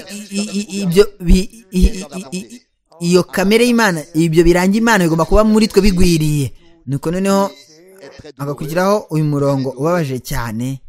iyo kamere y'Imana, ibyo biranga Imana bigomba kuba muri twe bigwiriye. nuko noneho agakurikiraho uyu murongo ubabaje cyane,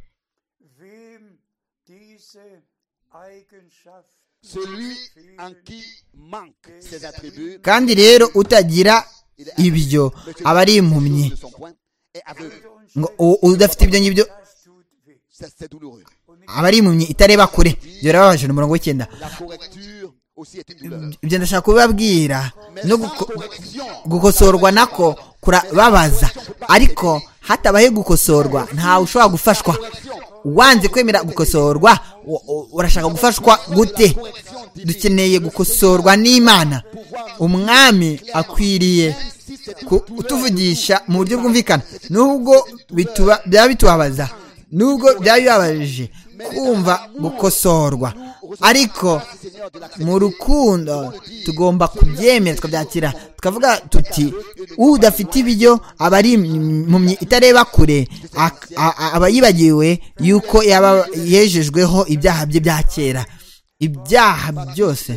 celui en qui manque ses attributs kandi rero utagira ibyo aba ari impumyi. de son point est aveugle. ngo udafite ibyo ngibyo C'est douloureux. aba ari impumyi itareba kure. Ibyo birababaje. ni umurongo w'icyenda. La correcture aussi est une douleur. ibyo ndashaka kubibabwira, no Sans correction, gukosorwa nako kurababaza, ariko hatabaye gukosorwa ntawe ushobora gufashwa. wanze kwemera gukosorwa, urashaka gufashwa gute? dukeneye gukosorwa n'Imana. umwami akwiriye kutuvugisha mu buryo bwumvikana, nubwo byaba bitubabaza, nubwo byaba bibabaje kumva gukosorwa, ariko mu rukundo tugomba kubyemera, tukabyakira, tukavuga tuti udafite ibyo aba ari impumyi itareba kure, aba yibagiwe yuko yaba yejejweho ibyaha bye bya kera. ibyaha byose,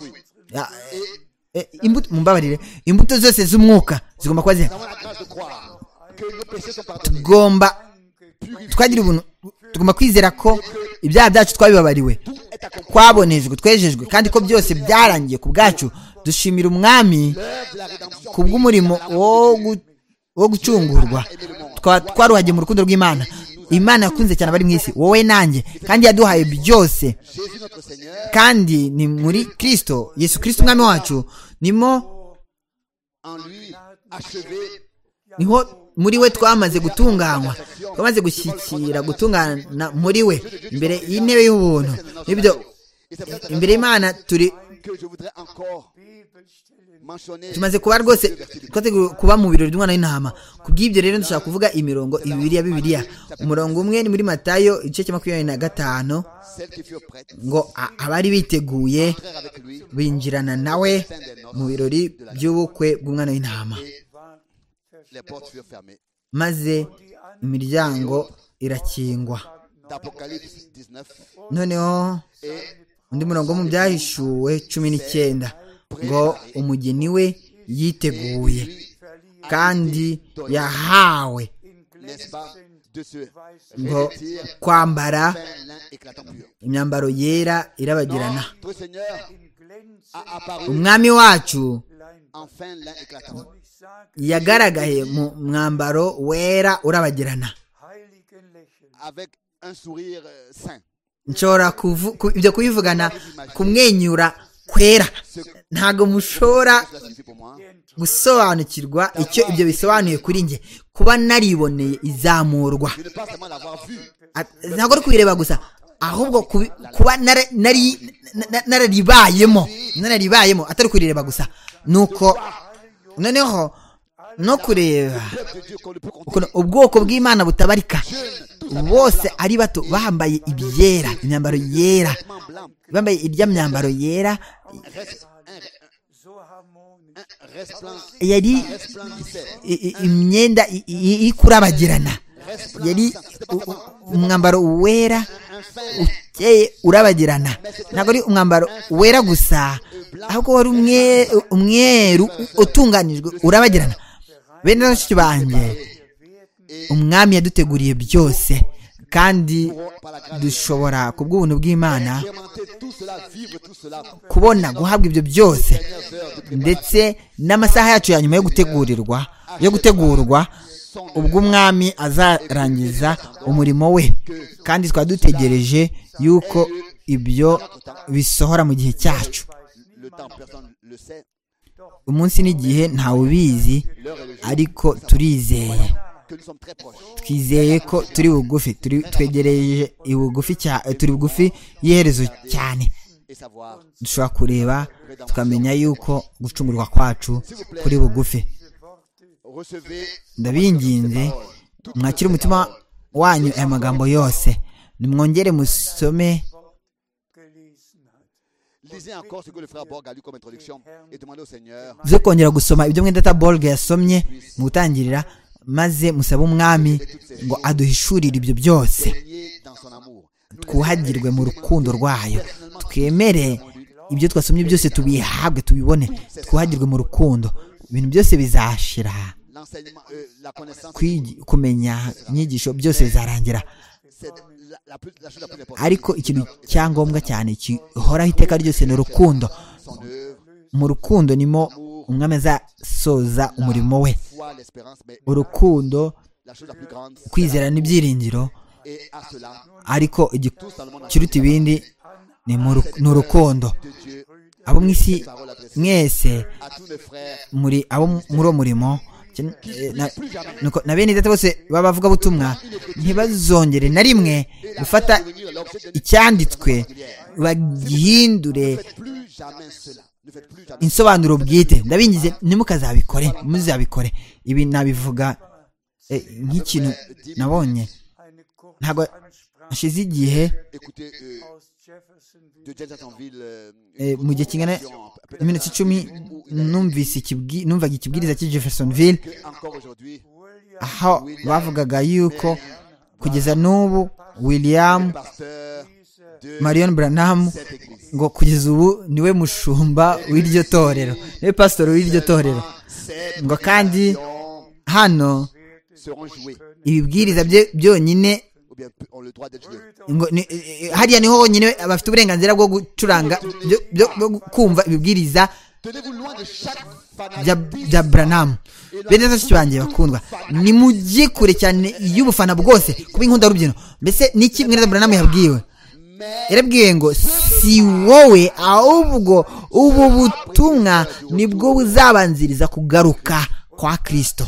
mumbabarire, imbuto zose z'umwuka zigomba kuba zihari. tugomba kwizera ko ibyaha byacu twabibabariwe, twabonejwe, twejejwe, kandi ko byose byarangiye ku bwacu. dushimira umwami ku bw'umurimo wo gucungurwa. twaruhagiye mu rukundo rw'Imana. Imana yakunze cyane abari mu isi, wowe nanjye, kandi yaduhaye byose. kandi ni muri Kristo Yesu Kristo umwami wacu, niho muri we twamaze gutunganywa, twamaze gushyikira gutungana muri we imbere y'intebe y'ubuntu. Ibyo imbere y'Imana tumaze kuba rwose kuba mu birori by'umwana w'intama. kubw'ibyo rero dushaka kuvuga imirongo ibiri ya Bibiliya. umurongo umwe ni muri Matayo igice cya 25, ngo abari biteguye binjirana nawe mu birori by'ubukwe bw'umwana w'intama, maze imiryango irakingwa. noneho undi murongo mu Byahishuwe 19, ngo umugeni we yiteguye kandi yahawe ngo kwambara imyambaro yera irabagirana. umwami wacu yagaragaye mu mwambaro wera urabagirana. nshobora ibyo kubivugana kumwenyura kwera. ntago mushobora gusobanukirwa icyo ibyo bisobanuye kuri njye, kuba nariboneye izamurwa. ntabwo ari kubireba gusa, ahubwo kuba nararibayemo atari kurireba gusa. nuko noneho no kureba ubwoko bw'Imana butabarika, bose ari bato, bambaye ibyera, imyambaro yera, bambaye irya myambaro yera yari imyenda iri kurabagirana, yari umwambaro wera ukeye urabagirana, ntabwo ari umwambaro wera gusa, ahubwo wari umweru utunganijwe urabagirana. Bene bashiki banjye, umwami yaduteguriye byose, kandi dushobora ku bw'ubuntu bw'Imana kubona guhabwa ibyo byose, ndetse n'amasaha yacu ya nyuma yo gutegurwa ubwo umwami azarangiza umurimo we, kandi twaba dutegereje yuko ibyo bisohora mu gihe cyacu. Umunsi n'igihe ntawe ubizi, ariko turizeye, twizeye ko turi bugufi, twegereje turi bugufi y'iherezo cyane. Dushobora kureba tukamenya yuko gucungurwa kwacu kuri bugufi. Ndabinginze mwakire umutima wanyu aya magambo yose, nimwongere musome zo kongera gusoma ibyo mwenda Borg yasomye mu gutangirira, maze musabe umwami ngo aduhishurire ibyo byose, twuhagirwe mu rukundo rwayo, twemere ibyo twasomye byose tubihabwe, tubibone, twuhagirwe mu rukundo. Ibintu byose bizashira, kumenya inyigisho byose bizarangira, ariko ikintu cyangombwa cyane gihoraho iteka ryose ni urukundo. Mu rukundo nimo umwami azasoza umurimo we. Urukundo, kwizera n'ibyiringiro, ariko ikiruta ibindi ni urukundo. Abo mu isi mwese muri uwo murimo, na bene data bose babavuga butumwa, ntibazongere na rimwe gufata icyanditswe bagihindure insobanuro bwite. Ndabingize muzabikore. Ibi nabivuga nk'ikintu nabonye, ntabwo hashize igihe mu gihe kingana n'iminota 10 numvaga ikibwiriza cy'i Jeffersonville, aho bavugaga yuko kugeza n'ubu William Marion Branham ngo kugeza ubu niwe mushumba w'iryo torero, niwe pastor w'iryo torero, ngo kandi hano ibibwiriza bye byonyine hariya niho honyine bafite uburenganzira bwo gucuranga, bwo kumva ibibwiriza bya Branham. Bene bashiki banjye bakundwa, nimujye kure cyane y'ubufana bwose kuba inkunda rubyino. Mbese niki mwene Branham yabwiwe? Yarabwiye ngo si wowe, ahubwo ubu butumwa nibwo buzabanziriza kugaruka kwa Kristo,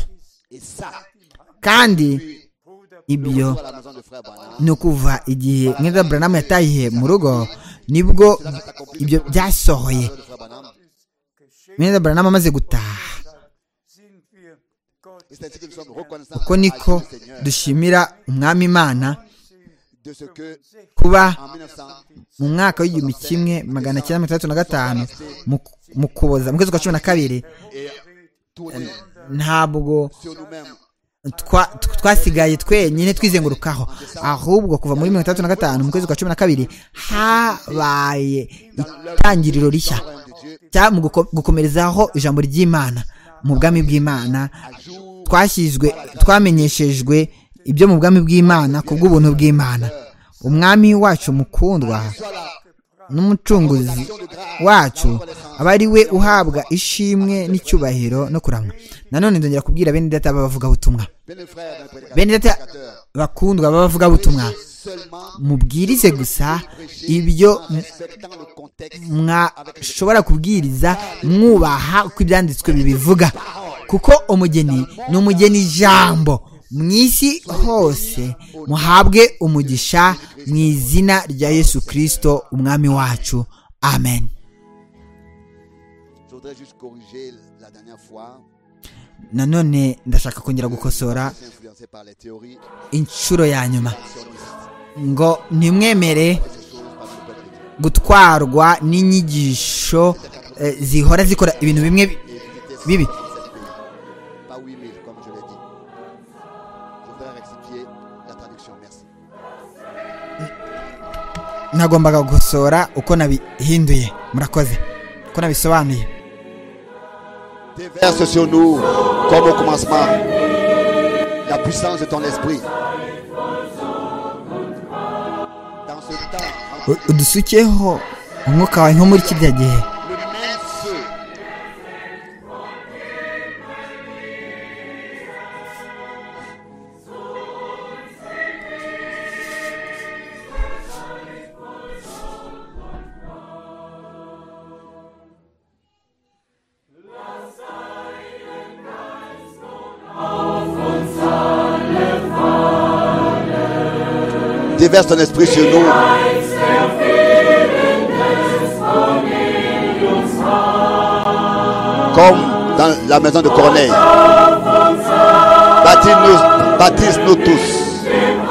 kandi ibyo ni ukuva igihe mwene Branham yatahiye mu rugo nibwo ibyo byasohoye. Mwene Branham amaze gutaha, uko niko dushimira umwami Imana kuba mu mwaka w'1965 mu Kuboza mu kwezi kwa 12 ntabwo twasigaye twenyine twizengurukaho, ahubwo kuva muri 1965 mu kwezi kwa 12 habaye itangiriro rishya mu gukomerezaho ijambo ry'Imana mu bwami bw'Imana. Twamenyeshejwe ibyo mu bwami bw'Imana ku bw'ubuntu bw'Imana. Umwami wacu mukundwa n'umucunguzi wacu aba ari we uhabwa ishimwe n'icyubahiro no kuramwa. Nanone ndongera kubwira bene data bavuga butumwa, bene data bakundwa bavuga butumwa, mubwirize gusa ibyo mwashobora kubwiriza mwubaha uko ibyanditswe bibivuga, kuko umugeni ni umugeni ijambo. Mu isi hose muhabwe umugisha mu izina rya Yesu Kristo umwami wacu, amen. Nanone ndashaka kongera gukosora inshuro ya nyuma ngo ntimwemere gutwarwa n'inyigisho zihora zikora ibintu bimwe bibi. nagombaga gukosora uko nabihinduye. Murakoze uko nabisobanuye. Déverse sur nous, comme au commencement, la puissance de ton esprit. Dans ce temps, Udusukeho umwuka wawe nko muri kirya gihe. le même feu déverse ton esprit sur nous. Comme dans la maison de Corneille. Baptise-nous tous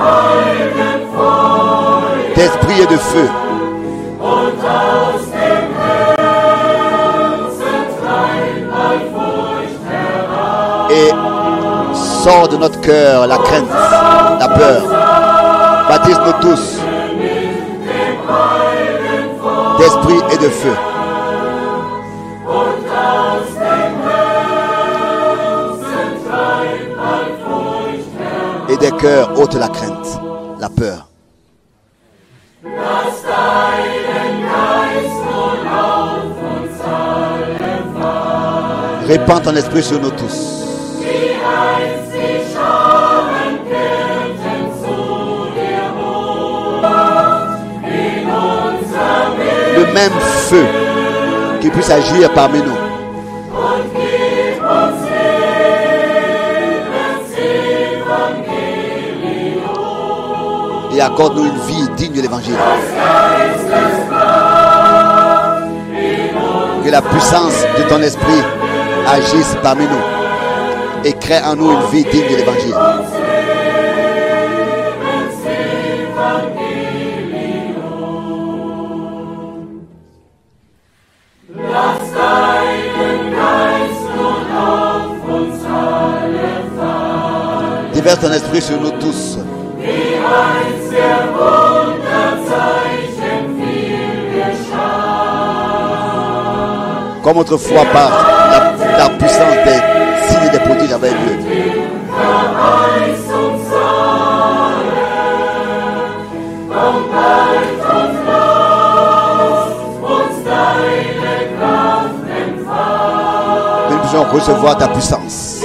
d'esprit et de feu. Et sort de notre cœur la crainte, la peur. Baptise-nous tous d'esprit et de feu. Et des cœurs ôte la crainte, la peur. Répands ton esprit sur nous tous. Le même feu qui puisse agir parmi nous. Et accorde-nous une vie digne de l'évangile. Que la puissance de ton esprit agisse parmi nous et crée en nous une vie digne de l'évangile. Déverse ton esprit sur nous tous. Comme autrefois par la puissance des signes et des prodiges avait lieu. Nous pouvons recevoir ta puissance.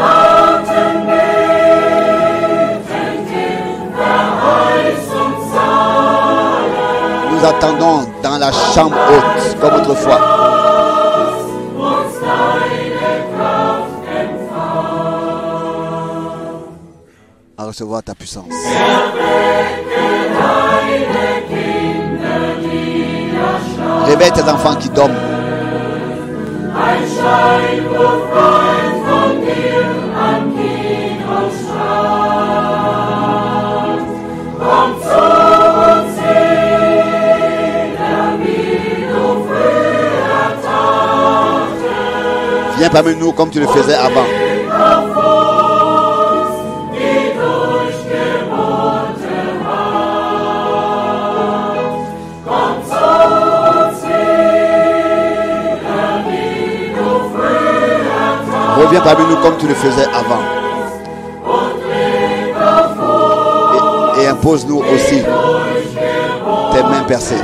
Nous attendons dans la chambre haute comme autrefois. À recevoir ta puissance. Réveille tes enfants qui dorment. Viens parmi nous comme tu le faisais avant. Reviens parmi nous comme tu le faisais avant. Et impose-nous aussi tes mains percées.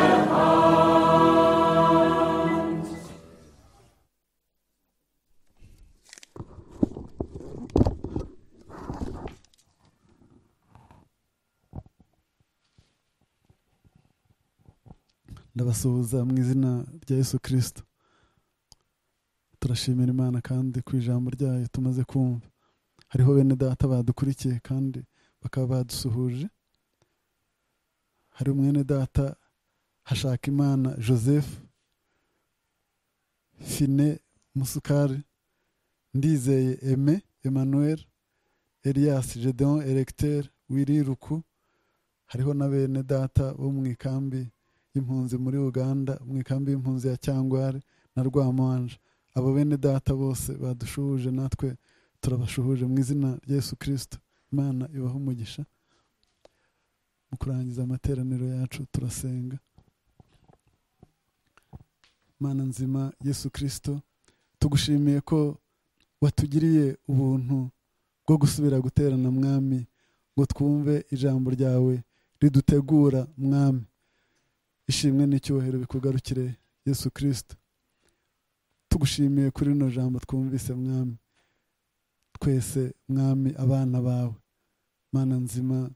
ndabasuhuza mu izina rya Yesu Kristo. Turashimira Imana kandi ku ijambo ryayo tumaze kumva. Hariho bene data badukurikiye kandi bakaba badusuhuje. Hari umwene data Hashakimana Joseph, Fine Musukari, Ndizeye Aime Emmanuel, Elias Gedeon Electeur Wiriruku. Hariho na bene data bo mu ikambi y'impunzi muri Uganda, mu ikambi y'impunzi ya Cyangware na Rwamanje. Abo bene data bose badushuhuje, natwe turabashuhuje mu izina rya Yesu Kristo. Imana ibahe umugisha. mu kurangiza amateraniro yacu turasenga. Mana nzima Yesu Kristo, tugushimiye ko watugiriye ubuntu bwo gusubira guterana mwami, ngo twumve ijambo ryawe ridutegura mwami. Ishimwe n'icyubahiro bikugarukire Yesu Kristo. Tugushimiye kuri rino jambo twumvise mwami, twese mwami abana bawe. Mana nzima,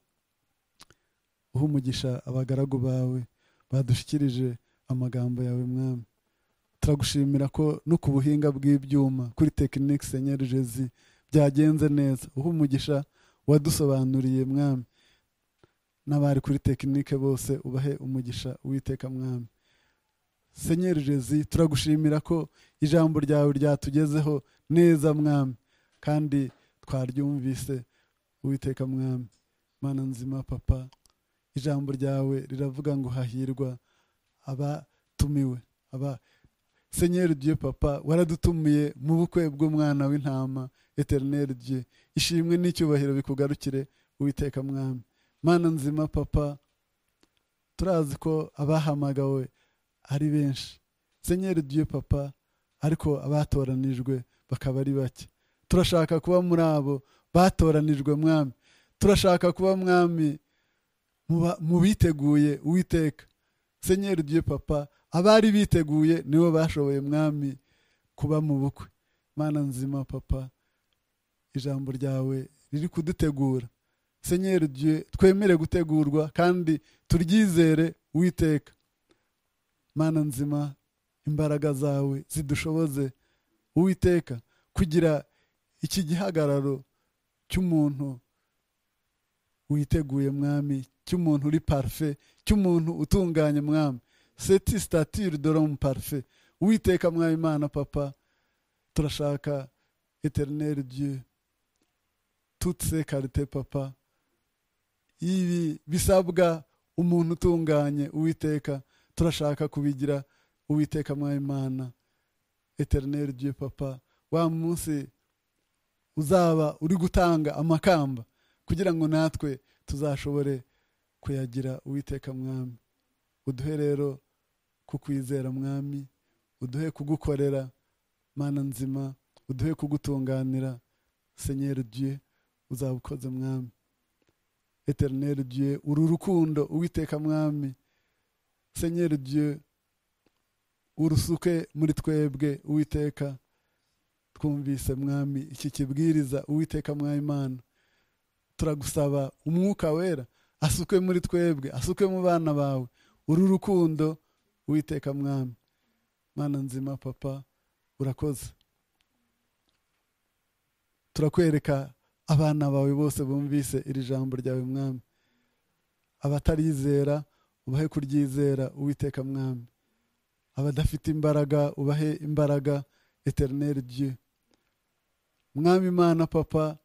uha umugisha abagaragu bawe badushikirije amagambo yawe mwami. Turagushimira ko no ku buhinga bw'ibyuma kuri tekinike Seigneur Jésus byagenze neza. Uha umugisha wadusobanuriye mwami, n'abari kuri tekinike bose ubahe umugisha Uwiteka mwami. Seigneur Jésus, turagushimira ko ijambo ryawe ryatugezeho neza mwami, kandi twaryumvise Uwiteka mwami. Mana nzima papa, ijambo ryawe riravuga ngo hahirwa abatumiwe. Seigneur Dieu papa, waradutumiye mu bukwe bw'umwana w'intama Eternel Dieu. Ishimwe n'icyubahiro bikugarukire Uwiteka mwami. Mana nzima papa, turazi ko abahamagawe ari benshi Seigneur Dieu papa, ariko abatoranijwe bakaba ari bake. Turashaka kuba muri abo batoranijwe mwami. Turashaka kuba mwami mu biteguye Uwiteka. Seigneur Dieu papa, abari biteguye nibo bashoboye mwami kuba mu bukwe. Mana nzima papa, ijambo ryawe riri kudutegura Seigneur Dieu, twemere gutegurwa kandi turyizere Uwiteka. Mana nzima, imbaraga zawe zidushoboze Uwiteka kugira iki gihagararo cy'umuntu witeguye mwami, cy'umuntu uri parfait, cy'umuntu utunganye mwami. Cette stature de l'homme parfait Uwiteka mwami. Mana papa, turashaka Eternel Dieu, toutes ces qualités papa, ibi bisabwa umuntu utunganye Uwiteka, turashaka kubigira Uwiteka mwami. Mana Eternel Dieu papa, wa munsi uzaba uri gutanga amakamba kugira ngo natwe tuzashobore kuyagira Uwiteka mwami. Uduhe rero kukwizera mwami, uduhe kugukorera Mana nzima, uduhe kugutunganira Seigneur Dieu, uzaba ukoze mwami. Eternel Dieu, uru rukundo Uwiteka mwami. Seigneur Dieu, urusuke muri twebwe Uwiteka. Twumvise mwami iki kibwiriza Uwiteka mwami. Mana turagusaba umwuka wera asuke muri twebwe, asuke mu bana bawe uru rukundo Uwiteka mwami. Mana nzima papa, urakoze. Turakwereka abana bawe bose bumvise iri jambo ryawe mwami. Abatarizera ubahe kuryizera Uwiteka mwami. Abadafite imbaraga ubahe imbaraga Eternel Dieu mwami. Mana papa,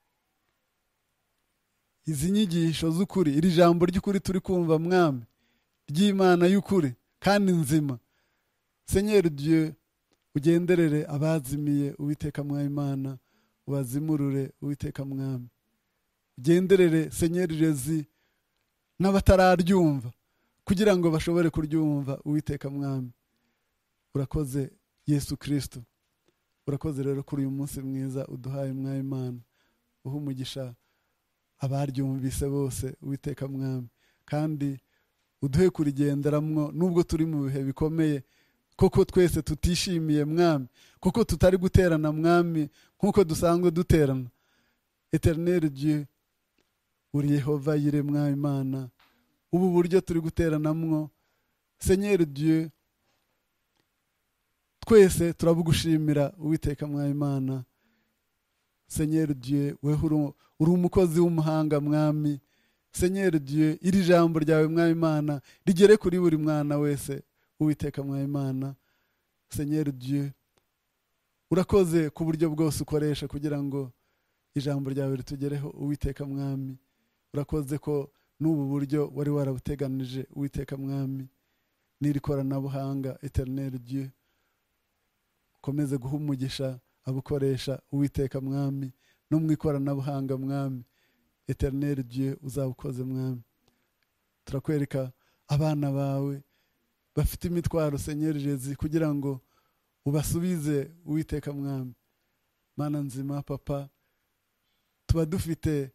izi nyigisho z'ukuri, iri jambo ry'ukuri turi kumva mwami, ry'Imana y'ukuri kandi nzima, Seigneur Dieu, ugenderere abazimiye Uwiteka mwami. Mana ubazimurure Uwiteka mwami. Ugenderere Seigneur Jésus n'abatararyumva kugira ngo bashobore kuryumva Uwiteka mwami. Urakoze Yesu Kristo. Urakoze rero kuri uyu munsi mwiza uduhaye mwami. Mana uha umugisha abaryumvise bose Uwiteka mwami, kandi uduhe kurigenderamwo nubwo turi mu bihe bikomeye, kuko twese tutishimiye mwami, kuko tutari guterana mwami nkuko dusanzwe duterana. Eternel Dieu, uri Yehova yire mwami. Mana ubu buryo turi guteranamwo Seigneur Dieu, twese turabugushimira Uwiteka mwami. Mana Seigneur Dieu, wewe uri umukozi w'umuhanga mwami. Seigneur Dieu, iri jambo ryawe mwami. Mana rigere kuri buri mwana wese Uwiteka mwami. Mana Seigneur Dieu, urakoze ku buryo bwose ukoresha kugira ngo ijambo ryawe ritugereho Uwiteka mwami. Urakoze ko n'ubu buryo wari warabuteganije Uwiteka mwami, n'iri koranabuhanga Eternel Dieu, ukomeze guha umugisha abukoresha Uwiteka mwami, no mu ikoranabuhanga mwami. Eternel Dieu, uzaba ukoze mwami. turakwereka abana bawe bafite imitwaro senyeri jezi kugira ngo ubasubize uwiteka mwami. Mana nzima papa, tuba dufite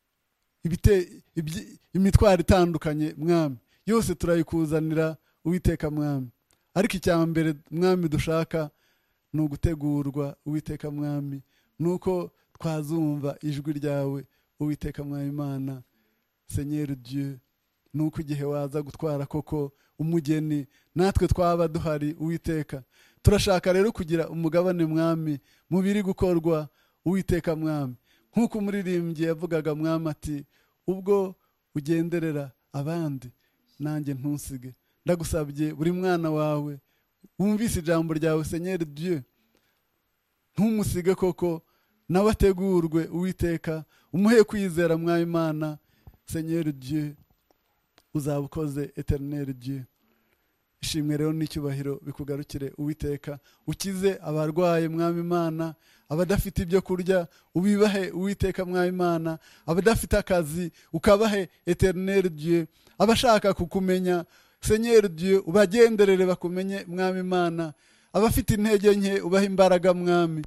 imitwaro itandukanye mwami, yose turayikuzanira uwiteka mwami, ariko icya mbere mwami dushaka ni ugutegurwa uwiteka mwami, nuko twazumva ijwi ryawe uwiteka mwami. Imana senyeri Dieu, nuko igihe waza gutwara koko umugeni natwe twaba duhari uwiteka. Turashaka rero kugira umugabane mwami mu biri gukorwa uwiteka mwami, nk'uko umuririmbyi yavugaga mwami ati ubwo ugenderera abandi nanjye ntusige. Ndagusabye buri mwana wawe wumvise ijambo ryawe senyeri Dieu, ntumusige koko nawe ategurwe uwiteka, umuhe kwizera mwami. Imana senyeri Dieu, uzaba ukoze eternel Dieu. Ishimwe rero n'icyubahiro bikugarukire uwiteka, ukize abarwaye mwami Imana, abadafite ibyo kurya ubibahe uwiteka mwami Imana, abadafite akazi ukabahe eternel Dieu, abashaka kukumenya senyeri Dieu ubagenderere bakumenye mwami Imana, abafite intege nke ubahe imbaraga mwami.